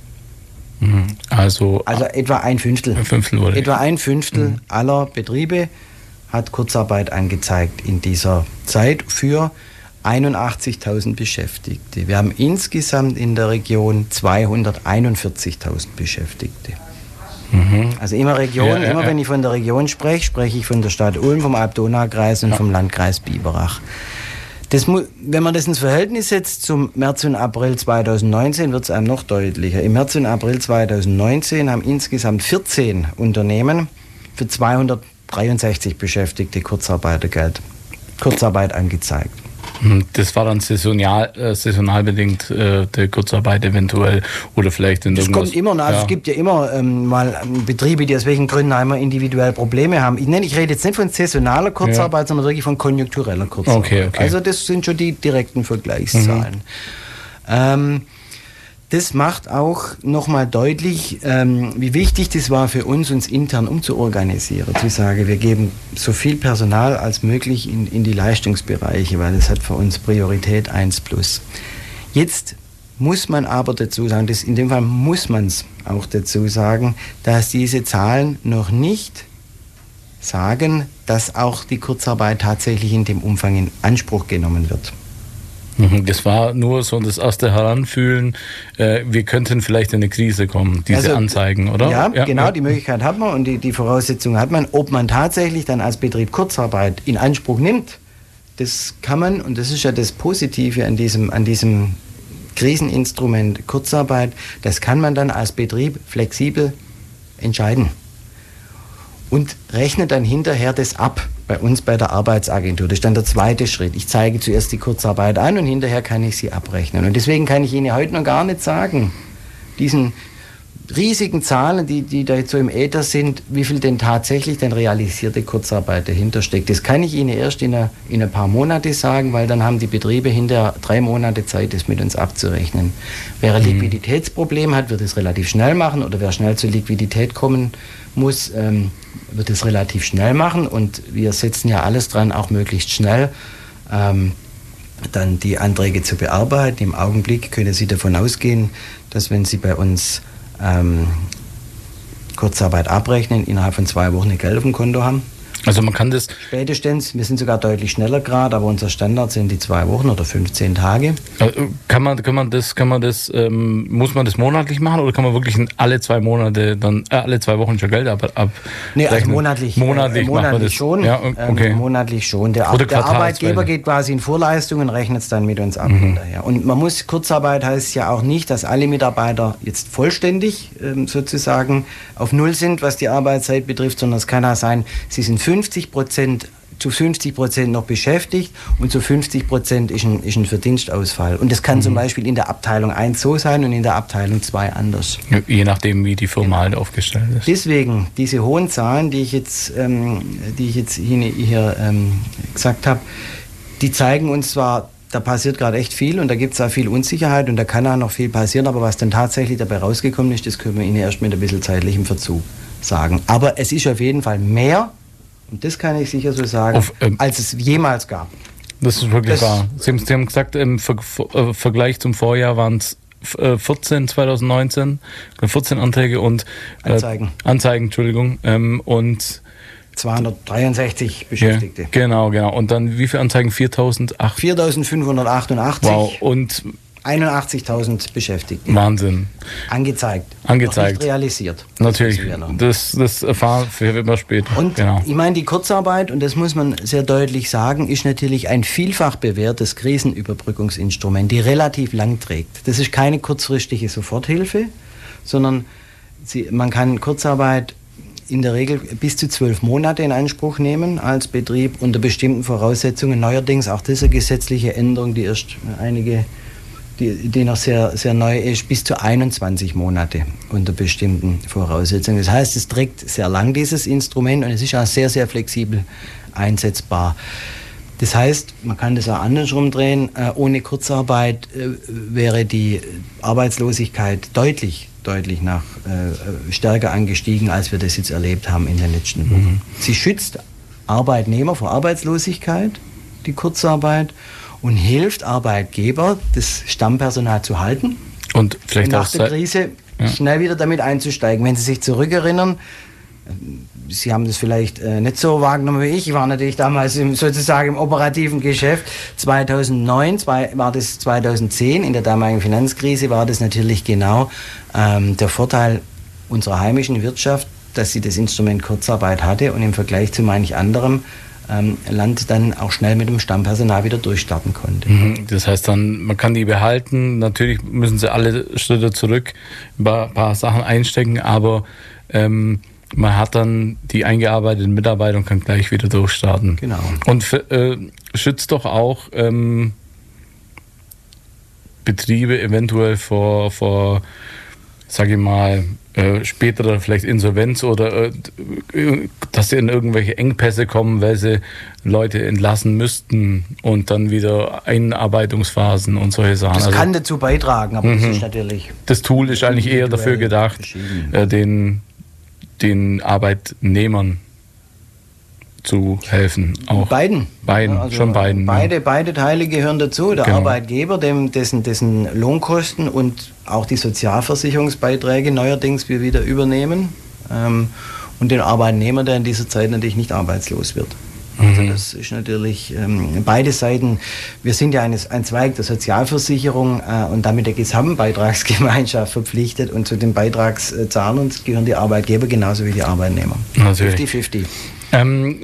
B: Also,
C: also etwa ein Fünftel.
B: Ein Fünftel wurde
C: etwa ein Fünftel mhm. aller Betriebe hat Kurzarbeit angezeigt in dieser Zeit für einundachtzigtausend Beschäftigte. Wir haben insgesamt in der Region zweihunderteinundvierzigtausend Beschäftigte. Mhm. Also immer Region, ja, ja, immer ja. wenn ich von der Region spreche, spreche ich von der Stadt Ulm, vom Alb-Donau-Kreis und ja. vom Landkreis Biberach. Das, wenn man das ins Verhältnis setzt zum März und April zweitausendneunzehn, wird es einem noch deutlicher. Im März und April zweitausendneunzehn haben insgesamt vierzehn Unternehmen für zweihundertdreiundsechzig Beschäftigte Kurzarbeitergeld, Kurzarbeit angezeigt.
B: Das war dann saisonal, äh, saisonal bedingt äh, der Kurzarbeit eventuell oder vielleicht in
C: das
B: irgendwas.
C: Das kommt immer, also ja. Es gibt ja immer ähm, mal Betriebe, die aus welchen Gründen einmal individuell Probleme haben. Ich, nenne, ich rede jetzt nicht von saisonaler Kurzarbeit, ja. sondern wirklich von konjunktureller Kurzarbeit.
B: Okay, okay.
C: Also das sind schon die direkten Vergleichszahlen. Mhm. Ähm, das macht auch nochmal deutlich, ähm, wie wichtig das war für uns, uns intern umzuorganisieren. Zu sagen, wir geben so viel Personal als möglich in, in die Leistungsbereiche, weil das hat für uns Priorität eins plus. Jetzt muss man aber dazu sagen, das, in dem Fall muss man es auch dazu sagen, dass diese Zahlen noch nicht sagen, dass auch die Kurzarbeit tatsächlich in dem Umfang in Anspruch genommen wird.
B: Das war nur so das erste Heranfühlen, äh, wir könnten vielleicht in eine Krise kommen, diese also, Anzeigen, oder?
C: Ja, ja, genau, ja. Die Möglichkeit hat man und die, die Voraussetzungen hat man. Ob man tatsächlich dann als Betrieb Kurzarbeit in Anspruch nimmt, das kann man, und das ist ja das Positive an diesem, an diesem Kriseninstrument Kurzarbeit, das kann man dann als Betrieb flexibel entscheiden. Und rechnet dann hinterher das ab bei uns bei der Arbeitsagentur. Das ist dann der zweite Schritt. Ich zeige zuerst die Kurzarbeit an und hinterher kann ich sie abrechnen. Und deswegen kann ich Ihnen heute noch gar nicht sagen, diesen riesigen Zahlen, die, die da jetzt so im Äther sind, wie viel denn tatsächlich denn realisierte Kurzarbeit dahinter steckt. Das kann ich Ihnen erst in, a, in ein paar Monate sagen, weil dann haben die Betriebe hinterher drei Monate Zeit, das mit uns abzurechnen. Wer ein mhm. Liquiditätsproblem hat, wird es relativ schnell machen, oder wer schnell zur Liquidität kommen muss, ähm, wird es relativ schnell machen, und wir setzen ja alles dran, auch möglichst schnell ähm, dann die Anträge zu bearbeiten. Im Augenblick können Sie davon ausgehen, dass wenn Sie bei uns ähm, Kurzarbeit abrechnen, innerhalb von zwei Wochen ein Geld auf dem Konto haben.
B: Also man kann das...
C: Spätestens, wir sind sogar deutlich schneller gerade, aber unser Standard sind die zwei Wochen oder fünfzehn Tage.
B: Kann man, kann man das, kann man das, ähm, muss man das monatlich machen, oder kann man wirklich alle zwei Monate dann, äh, alle zwei Wochen schon Geld ab, ab
C: Nee, also monatlich.
B: Monatlich,
C: äh, monatlich schon.
B: Ja, okay.
C: ähm, monatlich schon. Der, der Arbeitgeber geht quasi in Vorleistung und rechnet es dann mit uns ab. Mhm. hinterher. Und man muss, Kurzarbeit heißt ja auch nicht, dass alle Mitarbeiter jetzt vollständig ähm, sozusagen auf Null sind, was die Arbeitszeit betrifft, sondern es kann auch sein, sie sind fünfzig Prozent zu fünfzig Prozent noch beschäftigt und zu fünfzig Prozent ist ein, ist ein Verdienstausfall. Und das kann mhm. zum Beispiel in der Abteilung eins so sein und in der Abteilung zwei anders.
B: Je nachdem, wie die Firma halt aufgestellt ist.
C: Deswegen, diese hohen Zahlen, die ich jetzt, ähm, die ich jetzt hier, hier ähm, gesagt habe, die zeigen uns zwar, da passiert gerade echt viel und da gibt es auch viel Unsicherheit und da kann auch noch viel passieren, aber was dann tatsächlich dabei rausgekommen ist, das können wir Ihnen erst mit ein bisschen zeitlichem Verzug sagen. Aber es ist auf jeden Fall mehr, und das kann ich sicher so sagen, Auf, ähm, als es jemals gab.
B: Das ist wirklich das wahr. Sie haben, Sie haben gesagt, im Ver Ver Vergleich zum Vorjahr waren es vierzehn, zwanzig neunzehn, vierzehn Anträge und äh,
C: Anzeigen.
B: Anzeigen, Entschuldigung, ähm, und
C: zweihundertdreiundsechzig Beschäftigte.
B: Ja, genau, genau. Und dann wie viele Anzeigen?
C: viertausendfünfhundertachtundachtzig.
B: Wow, und
C: einundachtzigtausend Beschäftigte.
B: Wahnsinn.
C: Angezeigt.
B: Angezeigt.
C: Noch nicht realisiert.
B: Natürlich. Das, das erfahren wir immer später.
C: Und genau. Ich meine, die Kurzarbeit, und das muss man sehr deutlich sagen, ist natürlich ein vielfach bewährtes Krisenüberbrückungsinstrument, die relativ lang trägt. Das ist keine kurzfristige Soforthilfe, sondern sie, man kann Kurzarbeit in der Regel bis zu zwölf Monate in Anspruch nehmen als Betrieb unter bestimmten Voraussetzungen. Neuerdings auch diese gesetzliche Änderung, die erst einige Die, die noch sehr, sehr neu ist, bis zu einundzwanzig Monate unter bestimmten Voraussetzungen. Das heißt, es trägt sehr lang, dieses Instrument, und es ist auch sehr, sehr flexibel einsetzbar. Das heißt, man kann das auch andersrum drehen, äh, ohne Kurzarbeit äh, wäre die Arbeitslosigkeit deutlich, deutlich nach, äh, stärker angestiegen, als wir das jetzt erlebt haben in den letzten Wochen. Mhm. Sie schützt Arbeitnehmer vor Arbeitslosigkeit, die Kurzarbeit, und hilft Arbeitgeber, das Stammpersonal zu halten
B: und vielleicht
C: nach
B: auch
C: der Krise ja. schnell wieder damit einzusteigen. Wenn Sie sich zurückerinnern, Sie haben das vielleicht äh, nicht so wahrgenommen wie ich, ich war natürlich damals im, sozusagen im operativen Geschäft. zweitausendneun, zwei, war das zweitausendzehn, in der damaligen Finanzkrise war das natürlich genau ähm, der Vorteil unserer heimischen Wirtschaft, dass sie das Instrument Kurzarbeit hatte und im Vergleich zu manch anderem Ähm, Land dann auch schnell mit dem Stammpersonal wieder durchstarten konnte.
B: Das heißt dann, man kann die behalten, natürlich müssen sie alle Schritte zurück, ein paar, paar Sachen einstecken, aber ähm, man hat dann die eingearbeiteten Mitarbeiter und kann gleich wieder durchstarten.
C: Genau.
B: Und äh, schützt doch auch ähm, Betriebe eventuell vor, vor sage ich mal, Äh, später vielleicht Insolvenz oder äh, dass sie in irgendwelche Engpässe kommen, weil sie Leute entlassen müssten und dann wieder Einarbeitungsphasen und solche Sachen.
C: Das
B: also,
C: kann dazu beitragen, aber
B: mhm.
C: das ist natürlich...
B: Das Tool ist eigentlich eher dafür gedacht, äh, den, den Arbeitnehmern zu helfen. Auch
C: beiden.
B: Beiden,
C: also
B: schon beiden.
C: Beide,
B: ja.
C: beide Teile gehören dazu. Der
B: genau.
C: Arbeitgeber, dem, dessen, dessen Lohnkosten und auch die Sozialversicherungsbeiträge neuerdings wir wieder übernehmen. Ähm, und den Arbeitnehmer, der in dieser Zeit natürlich nicht arbeitslos wird. Also mhm. das ist natürlich ähm, beide Seiten. Wir sind ja eine, ein Zweig der Sozialversicherung äh, und damit der Gesamtbeitragsgemeinschaft verpflichtet, und zu den Beitragszahlern gehören die Arbeitgeber genauso wie die Arbeitnehmer.
B: Natürlich.
C: fünfzig fünfzig.
B: Ähm,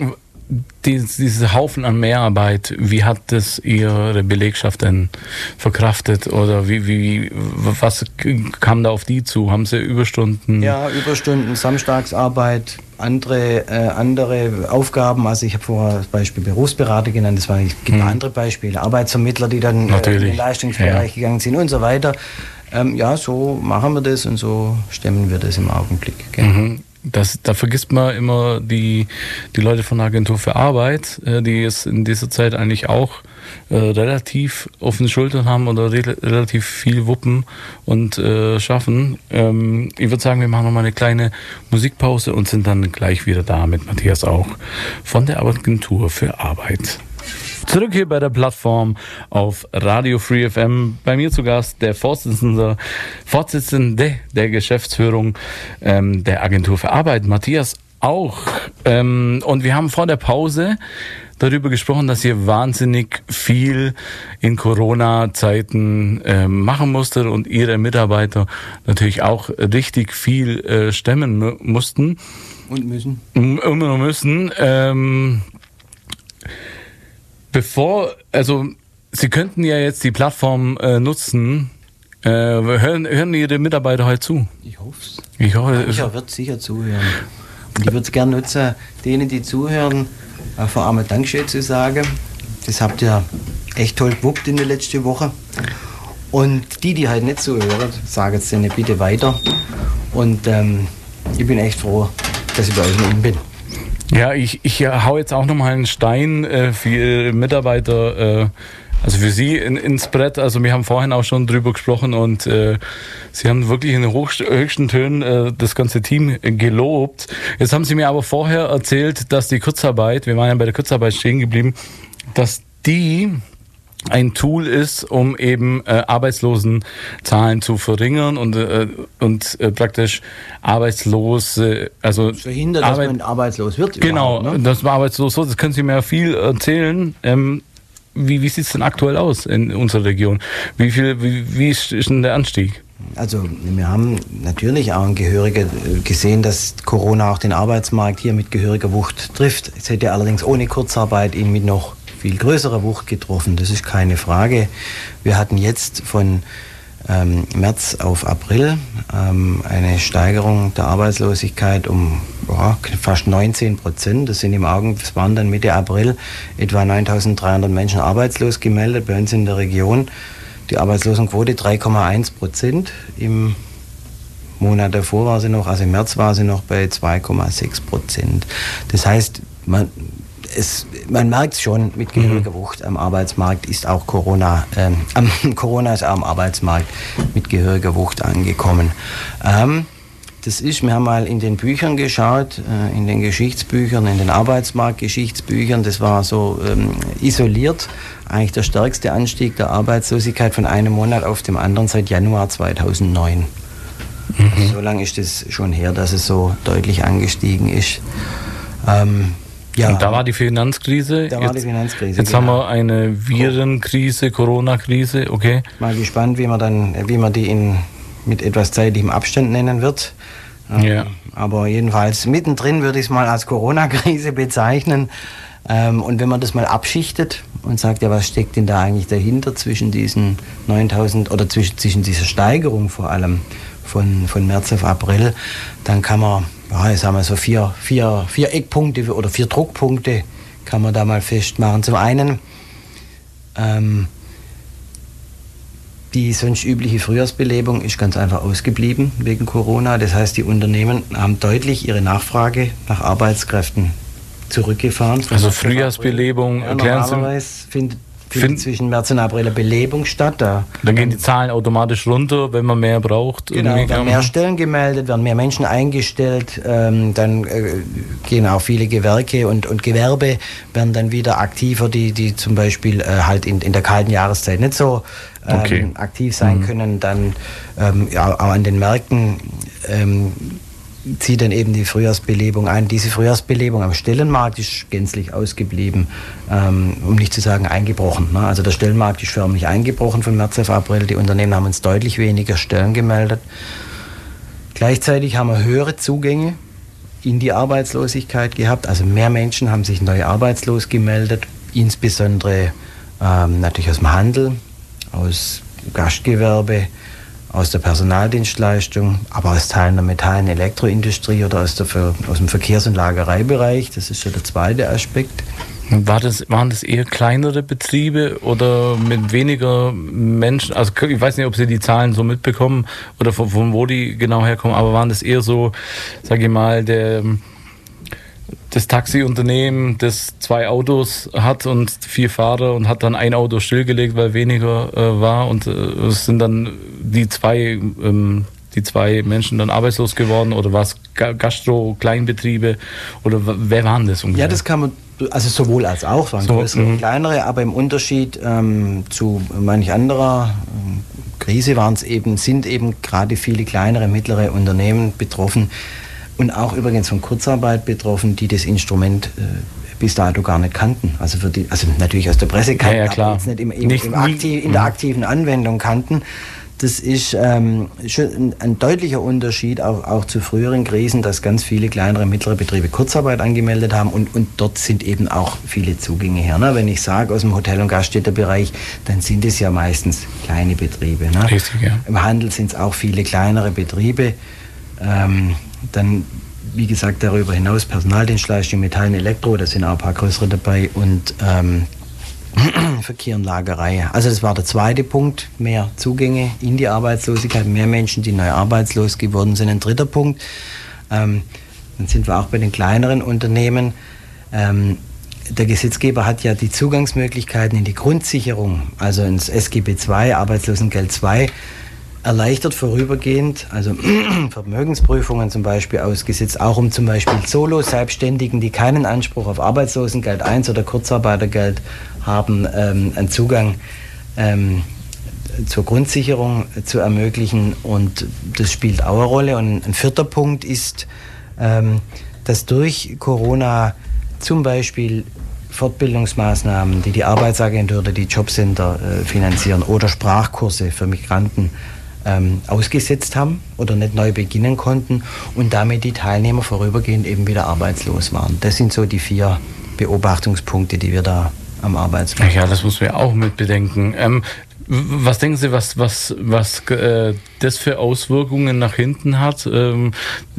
B: Dies, diese Haufen an Mehrarbeit, wie hat das Ihre Belegschaft denn verkraftet oder wie, wie, was kam da auf die zu? Haben Sie Überstunden?
C: Ja, Überstunden, Samstagsarbeit, andere, äh, andere Aufgaben. Also ich habe vorher das Beispiel Berufsberater genannt, es gibt hm. andere Beispiele, Arbeitsvermittler, die dann äh, in den Leistungsbereich ja. gegangen sind und so weiter. Ähm, ja, so machen wir das und so stemmen wir das im Augenblick. Genau.
B: Mhm. Das, da vergisst man immer die, die Leute von der Agentur für Arbeit, äh, die es in dieser Zeit eigentlich auch äh, relativ auf den Schultern haben oder re- relativ viel wuppen und äh, schaffen. Ähm, ich würde sagen, wir machen nochmal eine kleine Musikpause und sind dann gleich wieder da mit Matthias Auch von der Agentur für Arbeit. Zurück hier bei der Plattform auf Radio Free F M. Bei mir zu Gast der Vorsitzende, Vorsitzende der Geschäftsführung ähm, der Agentur für Arbeit, Matthias Auch. Ähm, und wir haben vor der Pause darüber gesprochen, dass ihr wahnsinnig viel in Corona-Zeiten äh, machen musstet und ihre Mitarbeiter natürlich auch richtig viel äh, stemmen m- mussten.
C: Und müssen.
B: Immer müssen. Ähm, Bevor, also Sie könnten ja jetzt die Plattform äh, nutzen. Äh, hören, hören Ihre Mitarbeiter heute zu?
C: Ich hoffe es.
B: Ich hoffe,
C: ich wird sicher zuhören. Und ich würde es gerne nutzen, denen, die zuhören, äh, vor allem Dankeschön zu sagen. Das habt ihr echt toll gewuppt in der letzten Woche. Und die, die halt nicht zuhören, sagen es denen bitte weiter. Und ähm, ich bin echt froh, dass ich bei euch mit bin.
B: Ja, ich, ich hau jetzt auch nochmal einen Stein äh, für Ihre Mitarbeiter, äh, also für Sie in, ins Brett. Also wir haben vorhin auch schon drüber gesprochen und äh, Sie haben wirklich in den hochst, höchsten Tönen äh, das ganze Team gelobt. Jetzt haben Sie mir aber vorher erzählt, dass die Kurzarbeit, wir waren ja bei der Kurzarbeit stehen geblieben, dass die ein Tool ist, um eben äh, Arbeitslosenzahlen zu verringern und, äh, und äh, praktisch arbeitslos, äh, also
C: verhindert, Arbeit, dass man arbeitslos wird.
B: Genau, ne? Dass man arbeitslos wird. Das können Sie mir ja viel erzählen. Ähm, wie wie sieht es denn aktuell aus in unserer Region? Wie viel, wie, wie ist denn der Anstieg?
C: Also wir haben natürlich auch ein Gehöriger gesehen, dass Corona auch den Arbeitsmarkt hier mit gehöriger Wucht trifft. Es hätte allerdings ohne Kurzarbeit ihn mit noch viel größerer Wucht getroffen, das ist keine Frage. Wir hatten jetzt von ähm, März auf April ähm, eine Steigerung der Arbeitslosigkeit um boah, fast neunzehn Prozent. Das sind im Augen, das waren dann Mitte April etwa neuntausenddreihundert Menschen arbeitslos gemeldet bei uns in der Region. Die Arbeitslosenquote drei Komma eins Prozent. Im Monat davor war sie noch, also im März war sie noch bei zwei Komma sechs Prozent. Das heißt, man Es, man merkt es schon, mit gehöriger Wucht am Arbeitsmarkt ist auch Corona, ähm, am, Corona ist auch am Arbeitsmarkt mit gehöriger Wucht angekommen. Ähm, das ist, wir haben mal in den Büchern geschaut, äh, in den Geschichtsbüchern, in den Arbeitsmarktgeschichtsbüchern, das war so ähm, isoliert, eigentlich der stärkste Anstieg der Arbeitslosigkeit von einem Monat auf dem anderen seit Januar zweitausendneun. Mhm. So lange ist es schon her, dass es so deutlich angestiegen ist. Ähm, Ja,
B: und da war die Finanzkrise.
C: Da war jetzt, die Finanzkrise.
B: Jetzt genau. haben wir eine Virenkrise, Corona-Krise, okay.
C: Mal gespannt, wie man dann, wie man die in, mit etwas zeitlichem Abstand nennen wird. Ähm,
B: ja.
C: Aber jedenfalls mittendrin würde ich es mal als Corona-Krise bezeichnen. Ähm, und wenn man das mal abschichtet und sagt, ja, was steckt denn da eigentlich dahinter zwischen diesen neuntausend oder zwischen, zwischen dieser Steigerung vor allem von, von März auf April, dann kann man, ja, jetzt haben wir so vier, vier, vier Eckpunkte oder vier Druckpunkte kann man da mal festmachen. Zum einen ähm, die sonst übliche Frühjahrsbelebung ist ganz einfach ausgeblieben wegen Corona. Das heißt, die Unternehmen haben deutlich ihre Nachfrage nach Arbeitskräften zurückgefahren.
B: Also Frühjahrsbelebung,
C: ja,
B: erklären Sie?
C: Normalerweise findet findet zwischen März und April eine Belebung statt. Da
B: dann gehen die Zahlen automatisch runter, wenn man mehr braucht.
C: Genau, werden mehr Stellen gemeldet, werden mehr Menschen eingestellt, ähm, dann äh, gehen auch viele Gewerke und, und Gewerbe werden dann wieder aktiver, die, die zum Beispiel äh, halt in, in der kalten Jahreszeit nicht so ähm, okay. aktiv sein mhm. können. Dann ähm, ja, auch an den Märkten ähm, zieht dann eben die Frühjahrsbelebung ein. Diese Frühjahrsbelebung am Stellenmarkt ist gänzlich ausgeblieben, ähm, um nicht zu sagen eingebrochen. Ne? Also der Stellenmarkt ist förmlich eingebrochen von März auf April. Die Unternehmen haben uns deutlich weniger Stellen gemeldet. Gleichzeitig haben wir höhere Zugänge in die Arbeitslosigkeit gehabt. Also mehr Menschen haben sich neu arbeitslos gemeldet, insbesondere ähm, natürlich aus dem Handel, aus Gastgewerbe, aus der Personaldienstleistung, aber aus Teilen der Metall- und Elektroindustrie oder aus, der, aus dem Verkehrs- und Lagereibereich. Das ist ja der zweite Aspekt.
B: War das, waren das eher kleinere Betriebe oder mit weniger Menschen? Also ich weiß nicht, ob Sie die Zahlen so mitbekommen oder von, von wo die genau herkommen, aber waren das eher so, sage ich mal, der, das Taxiunternehmen, das zwei Autos hat und vier Fahrer und hat dann ein Auto stillgelegt, weil weniger äh, war und äh, es sind dann die zwei ähm, die zwei Menschen dann arbeitslos geworden oder war es Gastro, Kleinbetriebe oder wer waren das ungefähr?
C: Ja, das kann man, also sowohl als auch, waren so, größere und kleinere, aber im Unterschied ähm, zu manch anderer ähm, Krise waren es eben, sind eben gerade viele kleinere, mittlere Unternehmen betroffen und auch übrigens von Kurzarbeit betroffen, die das Instrument äh, bis dato gar nicht kannten. Also, für die, also natürlich aus der Presse kannten,
B: ja, ja, klar.
C: aber jetzt nicht, im, im,
B: nicht
C: im aktiv, in der aktiven Anwendung kannten. Das ist ähm, schon ein, ein deutlicher Unterschied auch, auch zu früheren Krisen, dass ganz viele kleinere, mittlere Betriebe Kurzarbeit angemeldet haben und, und dort sind eben auch viele Zugänge her. Ne? Wenn ich sage aus dem Hotel- und Gaststätterbereich, dann sind es ja meistens kleine Betriebe. Ne?
B: Richtig, ja.
C: Im Handel sind es auch viele kleinere Betriebe. Ähm, dann, wie gesagt, darüber hinaus Personaldienstleistung, Metall und Elektro, da sind auch ein paar größere dabei und ähm, Verkehr und Lagerei. Also das war der zweite Punkt, mehr Zugänge in die Arbeitslosigkeit, mehr Menschen, die neu arbeitslos geworden sind. Ein dritter Punkt, ähm, dann sind wir auch bei den kleineren Unternehmen. Ähm, der Gesetzgeber hat ja die Zugangsmöglichkeiten in die Grundsicherung, also ins S G B zwei, Arbeitslosengeld zwei, erleichtert vorübergehend, also Vermögensprüfungen zum Beispiel ausgesetzt, auch um zum Beispiel Solo-Selbstständigen, die keinen Anspruch auf Arbeitslosengeld eins oder Kurzarbeitergeld haben, ähm, einen Zugang ähm, zur Grundsicherung zu ermöglichen und das spielt auch eine Rolle. Und ein vierter Punkt ist, ähm, dass durch Corona zum Beispiel Fortbildungsmaßnahmen, die die Arbeitsagentur oder die Jobcenter äh, finanzieren oder Sprachkurse für Migranten ähm, ausgesetzt haben oder nicht neu beginnen konnten und damit die Teilnehmer vorübergehend eben wieder arbeitslos waren. Das sind so die vier Beobachtungspunkte, die wir da am Arbeitsmarkt haben.
B: Ja, das muss man ja auch mit bedenken. Ähm, was denken Sie, was, was, was äh, das für Auswirkungen nach hinten hat? Ähm,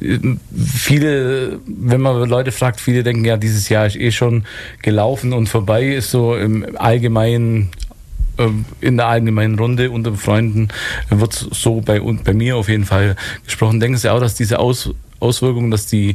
B: viele, wenn man Leute fragt, viele denken, ja, dieses Jahr ist eh schon gelaufen und vorbei, ist so im allgemeinen, äh, in der allgemeinen Runde unter Freunden wird so bei, bei mir auf jeden Fall gesprochen. Denken Sie auch, dass diese Aus, Auswirkungen, dass die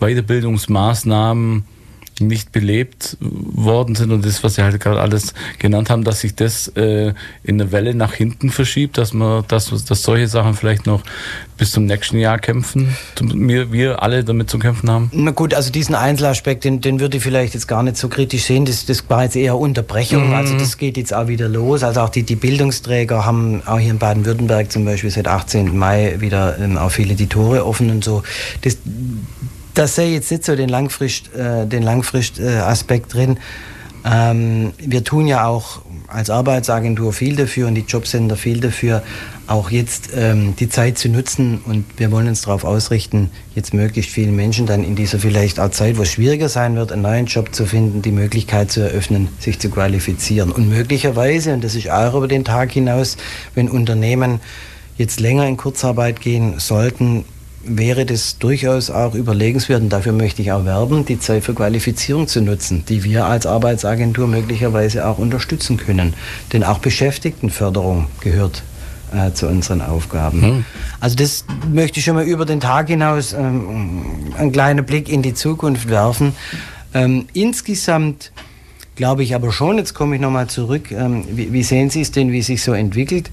B: Weiterbildungsmaßnahmen nicht belebt worden sind und das, was Sie halt gerade alles genannt haben, dass sich das äh, in der Welle nach hinten verschiebt, dass man, dass, dass solche Sachen vielleicht noch bis zum nächsten Jahr kämpfen, wir, wir alle damit zu kämpfen haben?
C: Na gut, also diesen Einzelaspekt, den, den würde ich vielleicht jetzt gar nicht so kritisch sehen, das, das war jetzt eher Unterbrechung, mhm. Also das geht jetzt auch wieder los, also auch die, die Bildungsträger haben auch hier in Baden-Württemberg zum Beispiel seit achtzehnten Mai wieder ähm, auch viele die Tore offen und so. Das, Das sehe ich jetzt nicht so den Langfrist, äh, den Langfrist-Aspekt drin. Ähm, wir tun ja auch als Arbeitsagentur viel dafür und die Jobcenter viel dafür, auch jetzt ähm, die Zeit zu nutzen und wir wollen uns darauf ausrichten, jetzt möglichst vielen Menschen dann in dieser vielleicht auch Zeit, wo es schwieriger sein wird, einen neuen Job zu finden, die Möglichkeit zu eröffnen, sich zu qualifizieren. Und möglicherweise, und das ist auch über den Tag hinaus, wenn Unternehmen jetzt länger in Kurzarbeit gehen sollten, wäre das durchaus auch überlegenswert und dafür möchte ich auch werben, die Zeit für Qualifizierung zu nutzen, die wir als Arbeitsagentur möglicherweise auch unterstützen können. Denn auch Beschäftigtenförderung gehört äh, zu unseren Aufgaben. Hm. Also das möchte ich schon mal über den Tag hinaus ähm, einen kleinen Blick in die Zukunft werfen. Ähm, insgesamt glaube ich aber schon, jetzt komme ich nochmal zurück, ähm, wie, wie sehen Sie es denn, wie es sich so entwickelt?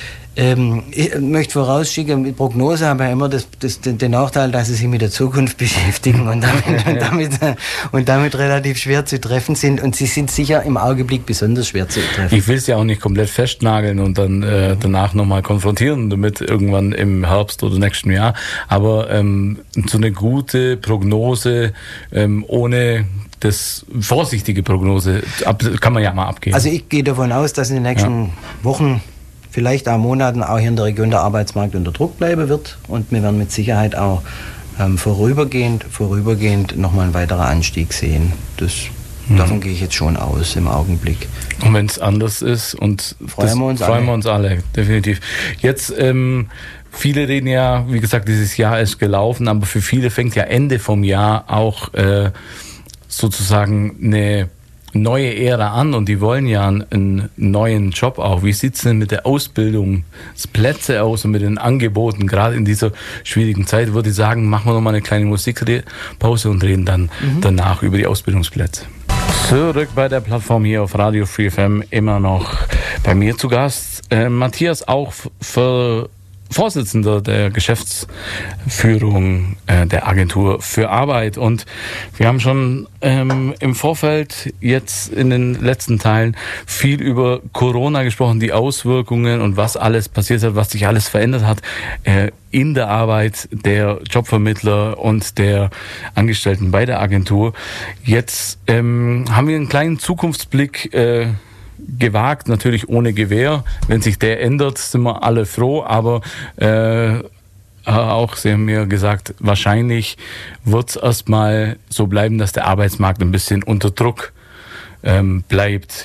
C: Ähm, ich möchte vorausschicken, mit Prognose haben wir immer das, das, den, den Nachteil, dass sie sich mit der Zukunft beschäftigen und damit, und, damit, und damit relativ schwer zu treffen sind und sie sind sicher im Augenblick besonders schwer zu treffen.
B: Ich will es ja auch nicht komplett festnageln und dann äh, danach nochmal konfrontieren damit irgendwann im Herbst oder nächsten Jahr, aber ähm, so eine gute Prognose ähm, ohne das vorsichtige Prognose ab, kann man ja mal abgeben.
C: Also ich gehe davon aus, dass in den nächsten ja. Wochen, vielleicht auch Monaten auch hier in der Region der Arbeitsmarkt unter Druck bleiben wird und wir werden mit Sicherheit auch ähm, vorübergehend, vorübergehend nochmal ein weiterer Anstieg sehen. Das, mhm. Davon gehe ich jetzt schon aus im Augenblick.
B: Und wenn es anders ist, und
C: freuen,
B: das,
C: wir, uns
B: freuen
C: alle.
B: wir uns alle, definitiv. Jetzt, ähm, viele reden ja, wie gesagt, dieses Jahr ist gelaufen, aber für viele fängt ja Ende vom Jahr auch äh, sozusagen eine neue Ära an und die wollen ja einen neuen Job auch. Wie sieht es denn mit der Ausbildungsplätze aus und mit den Angeboten, gerade in dieser schwierigen Zeit? Würde ich sagen, machen wir nochmal eine kleine Musikpause und reden dann mhm. danach über die Ausbildungsplätze. Zurück bei der Plattform hier auf Radio Free F M, immer noch bei mir zu Gast. Äh, Matthias, auch für Vorsitzender der Geschäftsführung äh, der Agentur für Arbeit. Und wir haben schon ähm, im Vorfeld jetzt in den letzten Teilen viel über Corona gesprochen, die Auswirkungen und was alles passiert hat, was sich alles verändert hat äh, in der Arbeit der Jobvermittler und der Angestellten bei der Agentur. Jetzt ähm, haben wir einen kleinen Zukunftsblick äh, gewagt, natürlich ohne Gewähr. Wenn sich der ändert, sind wir alle froh, aber äh, auch, Sie haben mir gesagt, wahrscheinlich wird es erstmal so bleiben, dass der Arbeitsmarkt ein bisschen unter Druck ähm, bleibt.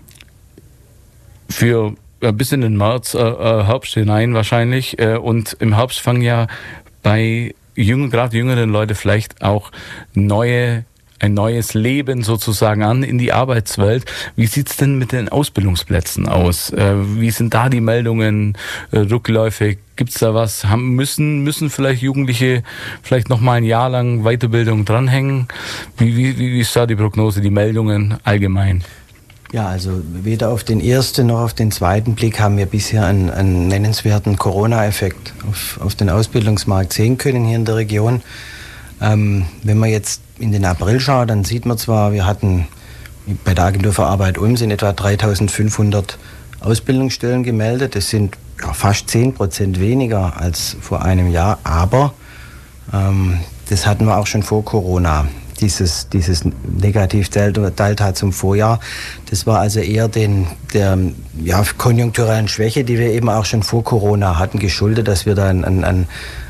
B: Für ein bisschen in den März, äh, Herbst hinein wahrscheinlich. Äh, und im Herbst fangen ja bei jungen, gerade jüngeren Leuten vielleicht auch neue ein neues Leben sozusagen an in die Arbeitswelt. Wie sieht's denn mit den Ausbildungsplätzen aus? Wie sind da die Meldungen rückläufig? Gibt's da was? Haben, müssen, müssen vielleicht Jugendliche vielleicht noch mal ein Jahr lang Weiterbildung dranhängen? Wie, wie, wie ist da die Prognose, die Meldungen allgemein?
C: Ja, also weder auf den ersten noch auf den zweiten Blick haben wir bisher einen, einen nennenswerten Corona-Effekt auf, auf den Ausbildungsmarkt sehen können hier in der Region. Ähm, wenn man jetzt in den April schaut, dann sieht man zwar, wir hatten bei der Agentur für Arbeit Ulm sind etwa dreitausendfünfhundert Ausbildungsstellen gemeldet. Das sind ja, fast zehn Prozent weniger als vor einem Jahr, aber ähm, das hatten wir auch schon vor Corona. Dieses, dieses Negativ-Delta zum Vorjahr, das war also eher den, der ja, konjunkturellen Schwäche, die wir eben auch schon vor Corona hatten, geschuldet, dass wir da ein, ein, ein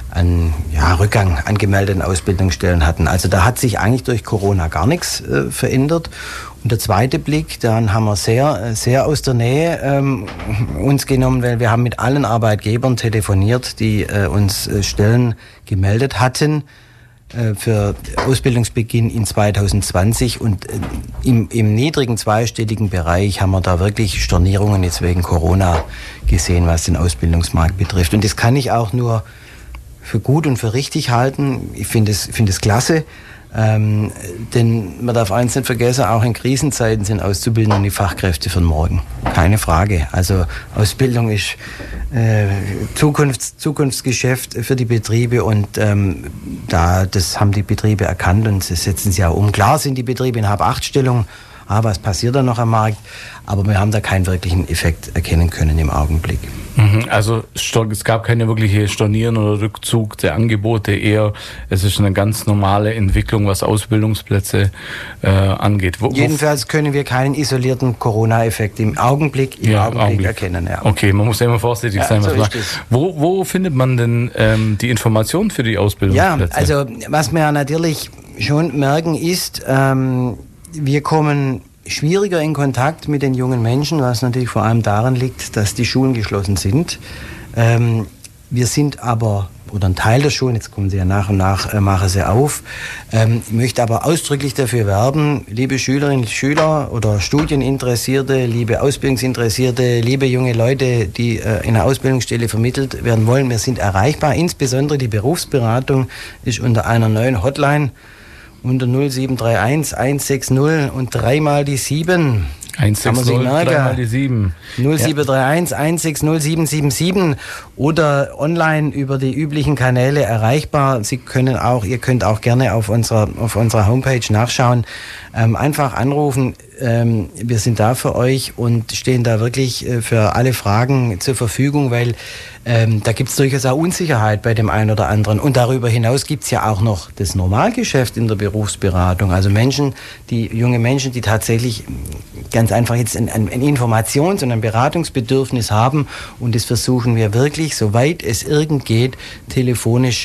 C: an ja, Rückgang an gemeldeten Ausbildungsstellen hatten. Also da hat sich eigentlich durch Corona gar nichts äh, verändert. Und der zweite Blick, dann haben wir sehr, sehr aus der Nähe ähm, uns genommen, weil wir haben mit allen Arbeitgebern telefoniert, die äh, uns äh, Stellen gemeldet hatten äh, für Ausbildungsbeginn in zweitausendzwanzig. Und äh, im, im niedrigen zweistelligen Bereich haben wir da wirklich Stornierungen jetzt wegen Corona gesehen, was den Ausbildungsmarkt betrifft. Und das kann ich auch nur für gut und für richtig halten. Ich finde es, finde es klasse, ähm, denn man darf eins nicht vergessen, auch in Krisenzeiten sind Auszubildende die Fachkräfte für morgen. Keine Frage. Also Ausbildung ist äh, Zukunfts-, Zukunftsgeschäft für die Betriebe und ähm, da, das haben die Betriebe erkannt und das setzen sie auch um. Klar sind die Betriebe in Hab-Acht-Stellung, ah, was passiert da noch am Markt, aber wir haben da keinen wirklichen Effekt erkennen können im Augenblick.
B: Also es gab keine wirkliche Stornieren oder Rückzug der Angebote, eher es ist eine ganz normale Entwicklung, was Ausbildungsplätze äh, angeht. Wo,
C: Jedenfalls können wir keinen isolierten Corona-Effekt im Augenblick, im
B: ja,
C: Augenblick,
B: Augenblick
C: erkennen. Ja.
B: Okay, man muss ja immer vorsichtig
C: ja,
B: sein.
C: So
B: was man wo, wo findet man denn ähm, die Informationen für die Ausbildungsplätze?
C: Ja, also was wir natürlich schon merken ist, ähm, wir kommen schwieriger in Kontakt mit den jungen Menschen, was natürlich vor allem daran liegt, dass die Schulen geschlossen sind. Ähm, wir sind aber, oder ein Teil der Schulen, jetzt kommen sie ja nach und nach, äh, machen sie auf. Ähm, ich möchte aber ausdrücklich dafür werben, liebe Schülerinnen und Schüler oder Studieninteressierte, liebe Ausbildungsinteressierte, liebe junge Leute, die äh, in einer Ausbildungsstelle vermittelt werden wollen, wir sind erreichbar. Insbesondere die Berufsberatung ist unter einer neuen Hotline unter null sieben drei eins eins sechs null und dreimal die sieben.
B: eins sechs null, dreimal die sieben.
C: null sieben drei eins eins sechs null sieben sieben sieben oder online über die üblichen Kanäle erreichbar. Sie können auch, ihr könnt auch gerne auf unserer, auf unserer Homepage nachschauen. Ähm, einfach anrufen. Ähm, wir sind da für euch und stehen da wirklich äh, für alle Fragen zur Verfügung, weil ähm, da gibt es durchaus auch Unsicherheit bei dem einen oder anderen. Und darüber hinaus gibt es ja auch noch das Normalgeschäft in der Berufsberatung. Also Menschen, die junge Menschen, die tatsächlich ganz einfach jetzt ein, ein Informations- und ein Beratungsbedürfnis haben. Und das versuchen wir wirklich, soweit es irgend geht, telefonisch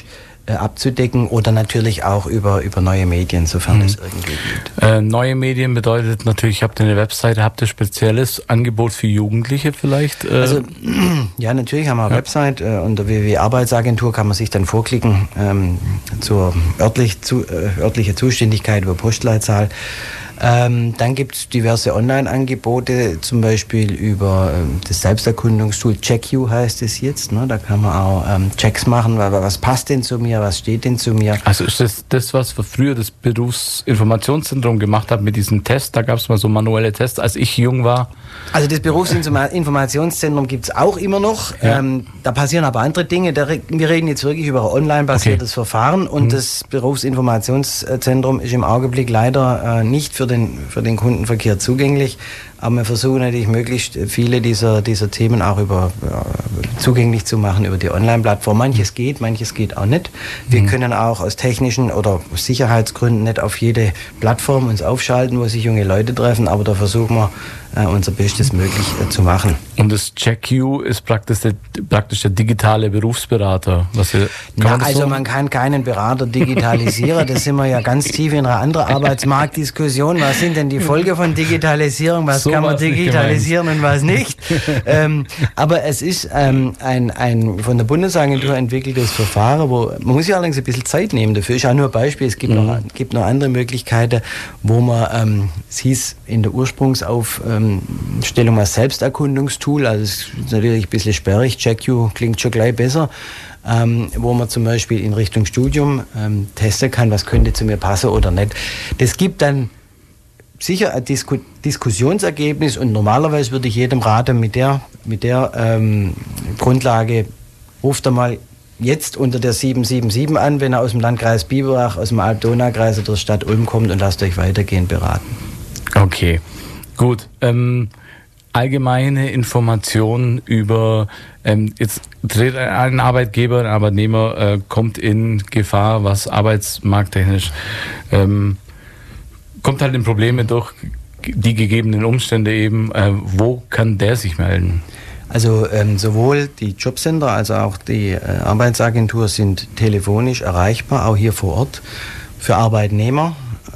C: äh, abzudecken oder natürlich auch über, über neue Medien, sofern mhm. es irgendwie geht.
B: Äh, neue Medien bedeutet natürlich, habt ihr eine Webseite, habt ihr spezielles Angebot für Jugendliche vielleicht? Äh?
C: Also ja, natürlich haben wir eine ja. Website. Äh, unter w w w punkt arbeitsagentur kann man sich dann vorklicken ähm, zur örtlich, zu, äh, örtliche Zuständigkeit über Postleitzahl. Ähm, dann gibt es diverse Online-Angebote, zum Beispiel über ähm, das Selbsterkundungstool CheckYou heißt es jetzt. Ne? Da kann man auch ähm, Checks machen, was passt denn zu mir, was steht denn zu mir.
B: Also ist das das, was früher das Berufsinformationszentrum gemacht hat mit diesem Test? Da gab es mal so manuelle Tests, als ich jung war.
C: Also das Berufsinformationszentrum gibt es auch immer noch. Ja. Ähm, da passieren aber andere Dinge. Da, wir reden jetzt wirklich über ein online-basiertes okay. Verfahren und mhm. das Berufsinformationszentrum ist im Augenblick leider äh, nicht für den, für den Kundenverkehr zugänglich. Aber wir versuchen natürlich möglichst viele dieser, dieser Themen auch über, ja, zugänglich zu machen über die Online-Plattform. Manches geht, manches geht auch nicht. Wir mhm. können auch aus technischen oder Sicherheitsgründen nicht auf jede Plattform uns aufschalten, wo sich junge Leute treffen, aber da versuchen wir äh, unser Bestes möglich äh, zu machen.
B: Und das CheckYou ist praktisch der, praktisch der digitale Berufsberater. Was wir,
C: ja, man also so? Man kann keinen Berater digitalisieren. Das sind wir ja ganz tief in einer anderen Arbeitsmarktdiskussion. Was sind denn die Folgen von Digitalisierung? Was so kann man digitalisieren und was nicht? ähm, aber es ist ähm, ein, ein von der Bundesagentur entwickeltes Verfahren, wo man muss ja allerdings ein bisschen Zeit nehmen. Dafür ist auch nur ein Beispiel. Es gibt, mhm. noch, gibt noch andere Möglichkeiten, wo man, ähm, es hieß in der Ursprungsaufstellung als Selbsterkundungstool, also es ist natürlich ein bisschen sperrig, CheckYou klingt schon gleich besser, ähm, wo man zum Beispiel in Richtung Studium ähm, testen kann, was könnte zu mir passen oder nicht. Das gibt dann sicher ein Disku- Diskussionsergebnis und normalerweise würde ich jedem raten, mit der, mit der ähm, Grundlage ruft er mal jetzt unter der sieben sieben sieben an, wenn er aus dem Landkreis Biberach, aus dem Alb-Donau-Kreis oder der Stadt Ulm kommt und lasst euch weitergehend beraten.
B: Okay, gut. Ähm, allgemeine Informationen über, ähm, jetzt tritt ein Arbeitgeber, ein Arbeitnehmer äh, kommt in Gefahr, was arbeitsmarkttechnisch ähm, kommt halt in Probleme durch die gegebenen Umstände eben. Äh, wo kann der sich melden?
C: Also ähm, sowohl die Jobcenter als auch die äh, Arbeitsagentur sind telefonisch erreichbar, auch hier vor Ort. Für Arbeitnehmer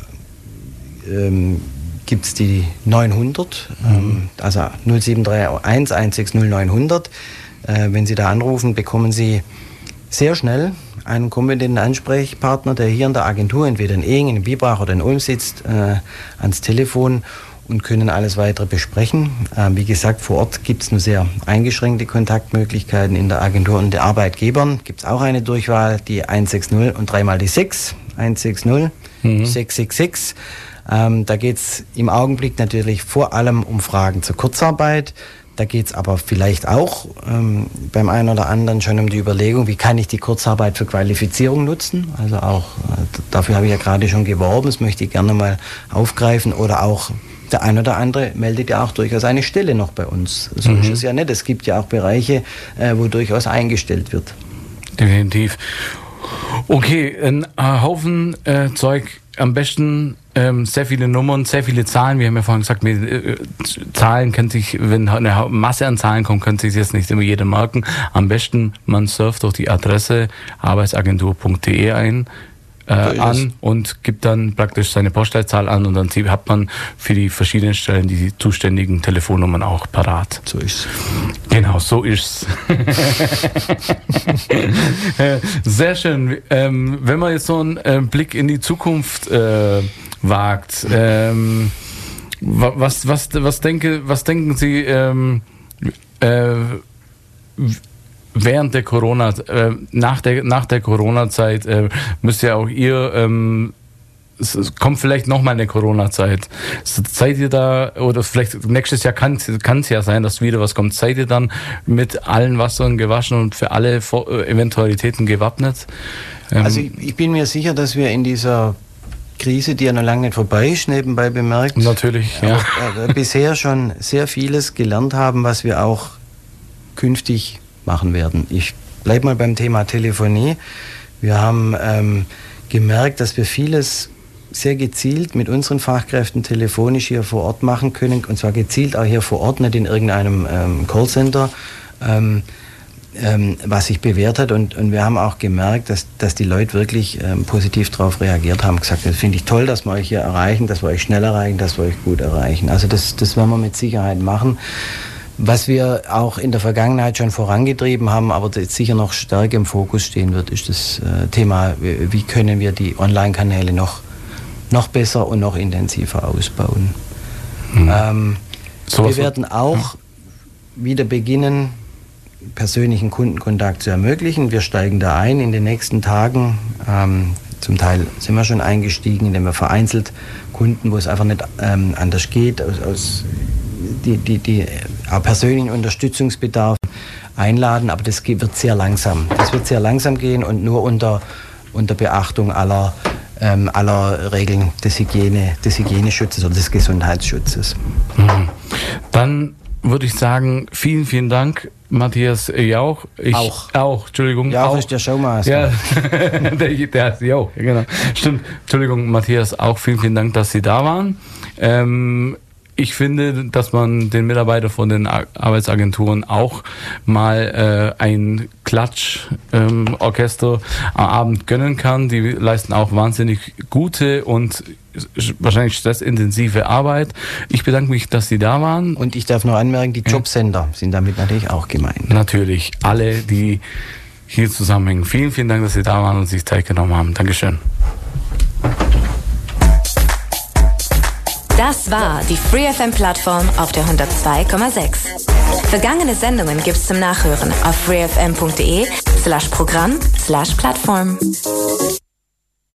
C: ähm, gibt es die neunhundert, mhm. ähm, also null sieben drei eins eins sechs null neunhundert. Äh, wenn Sie da anrufen, bekommen Sie sehr schnell einen kompetenten Ansprechpartner, der hier in der Agentur, entweder in Ehingen, in Biberach oder in Ulm sitzt, äh, ans Telefon und können alles weitere besprechen. Äh, wie gesagt, vor Ort gibt es nur sehr eingeschränkte Kontaktmöglichkeiten. In der Agentur und den Arbeitgebern gibt es auch eine Durchwahl, die eins sechs null und dreimal die sechs, eins sechs null, mhm. sechs sechs sechs. Ähm, da geht es im Augenblick natürlich vor allem um Fragen zur Kurzarbeit. Da geht es aber vielleicht auch ähm, beim einen oder anderen schon um die Überlegung, wie kann ich die Kurzarbeit für Qualifizierung nutzen. Also auch, äh, dafür habe ich ja gerade schon geworben, das möchte ich gerne mal aufgreifen. Oder auch der ein oder andere meldet ja auch durchaus eine Stelle noch bei uns. So mhm. ist es ja nicht. Es gibt ja auch Bereiche, äh, wo durchaus eingestellt wird. Definitiv.
B: Okay, ein Haufen äh, Zeug, am besten ähm, sehr viele Nummern, sehr viele Zahlen. Wir haben ja vorhin gesagt, mit, äh, Zahlen kann sich, wenn eine Masse an Zahlen kommt, kann sich jetzt nicht immer jeder merken. Am besten, man surft durch die Adresse arbeitsagentur punkt de ein. Äh, an und gibt dann praktisch seine Postleitzahl an und dann hat man für die verschiedenen Stellen die zuständigen Telefonnummern auch parat.
C: So ist's.
B: Genau, so ist's. Sehr schön. Ähm, wenn man jetzt so einen äh, Blick in die Zukunft äh, wagt, ähm, was, was, was, denke, was denken Sie ähm, äh, während der Corona, äh, nach der nach der Corona-Zeit äh, müsst ja auch ihr, ähm, es, es kommt vielleicht noch mal eine Corona-Zeit. Seid ihr da, oder vielleicht nächstes Jahr kann es ja sein, dass wieder was kommt. Seid ihr dann mit allen Wassern gewaschen und für alle Vor- Eventualitäten gewappnet?
C: Ähm, also ich, ich bin mir sicher, dass wir in dieser Krise, die ja noch lange nicht vorbei ist, nebenbei bemerkt,
B: natürlich, ja.
C: Äh, äh, bisher schon sehr vieles gelernt haben, was wir auch künftig machen werden. Ich bleibe mal beim Thema Telefonie. Wir haben ähm, gemerkt, dass wir vieles sehr gezielt mit unseren Fachkräften telefonisch hier vor Ort machen können, und zwar gezielt auch hier vor Ort, nicht in irgendeinem ähm, Callcenter. Ähm, ähm, was sich bewährt hat. Und, und wir haben auch gemerkt, dass, dass die Leute wirklich ähm, positiv darauf reagiert haben. Gesagt, das finde ich toll, dass wir euch hier erreichen, dass wir euch schnell erreichen, dass wir euch gut erreichen. Also das, das werden wir mit Sicherheit machen. Was wir auch in der Vergangenheit schon vorangetrieben haben, aber jetzt sicher noch stärker im Fokus stehen wird, ist das äh, Thema, wie können wir die Online-Kanäle noch, noch besser und noch intensiver ausbauen. Mhm. Ähm, so wir werden auch mhm. wieder beginnen, persönlichen Kundenkontakt zu ermöglichen. Wir steigen da ein in den nächsten Tagen. Ähm, zum Teil sind wir schon eingestiegen, indem wir vereinzelt Kunden, wo es einfach nicht ähm, anders geht, aus, aus die, die, die auch persönlichen Unterstützungsbedarf einladen, aber das wird sehr langsam. Das wird sehr langsam gehen und nur unter, unter Beachtung aller, ähm, aller Regeln des, Hygiene, des Hygieneschutzes oder des Gesundheitsschutzes.
B: Mhm. Dann würde ich sagen, vielen, vielen Dank, Matthias Jauch. Ich,
C: auch.
B: Auch, Entschuldigung.
C: Jauch
B: auch.
C: ist der Showmaster.
B: Ja, der, der ist Jauch, genau. Stimmt. Entschuldigung, Matthias, auch vielen, vielen Dank, dass Sie da waren. Ähm, Ich finde, dass man den Mitarbeitern von den Arbeitsagenturen auch mal äh, ein Klatsch-Orchester ähm, am Abend gönnen kann. Die leisten auch wahnsinnig gute und wahrscheinlich stressintensive Arbeit. Ich bedanke mich, dass Sie da waren.
C: Und ich darf noch anmerken, die Jobcenter sind damit natürlich auch gemeint.
B: Natürlich, alle, die hier zusammenhängen. Vielen, vielen Dank, dass Sie da waren und sich Zeit genommen haben. Dankeschön.
A: Das war die Free F M-Plattform auf der hundertzwei Komma sechs. Vergangene Sendungen gibt's zum Nachhören auf freefm punkt de slash Programm slash Plattform.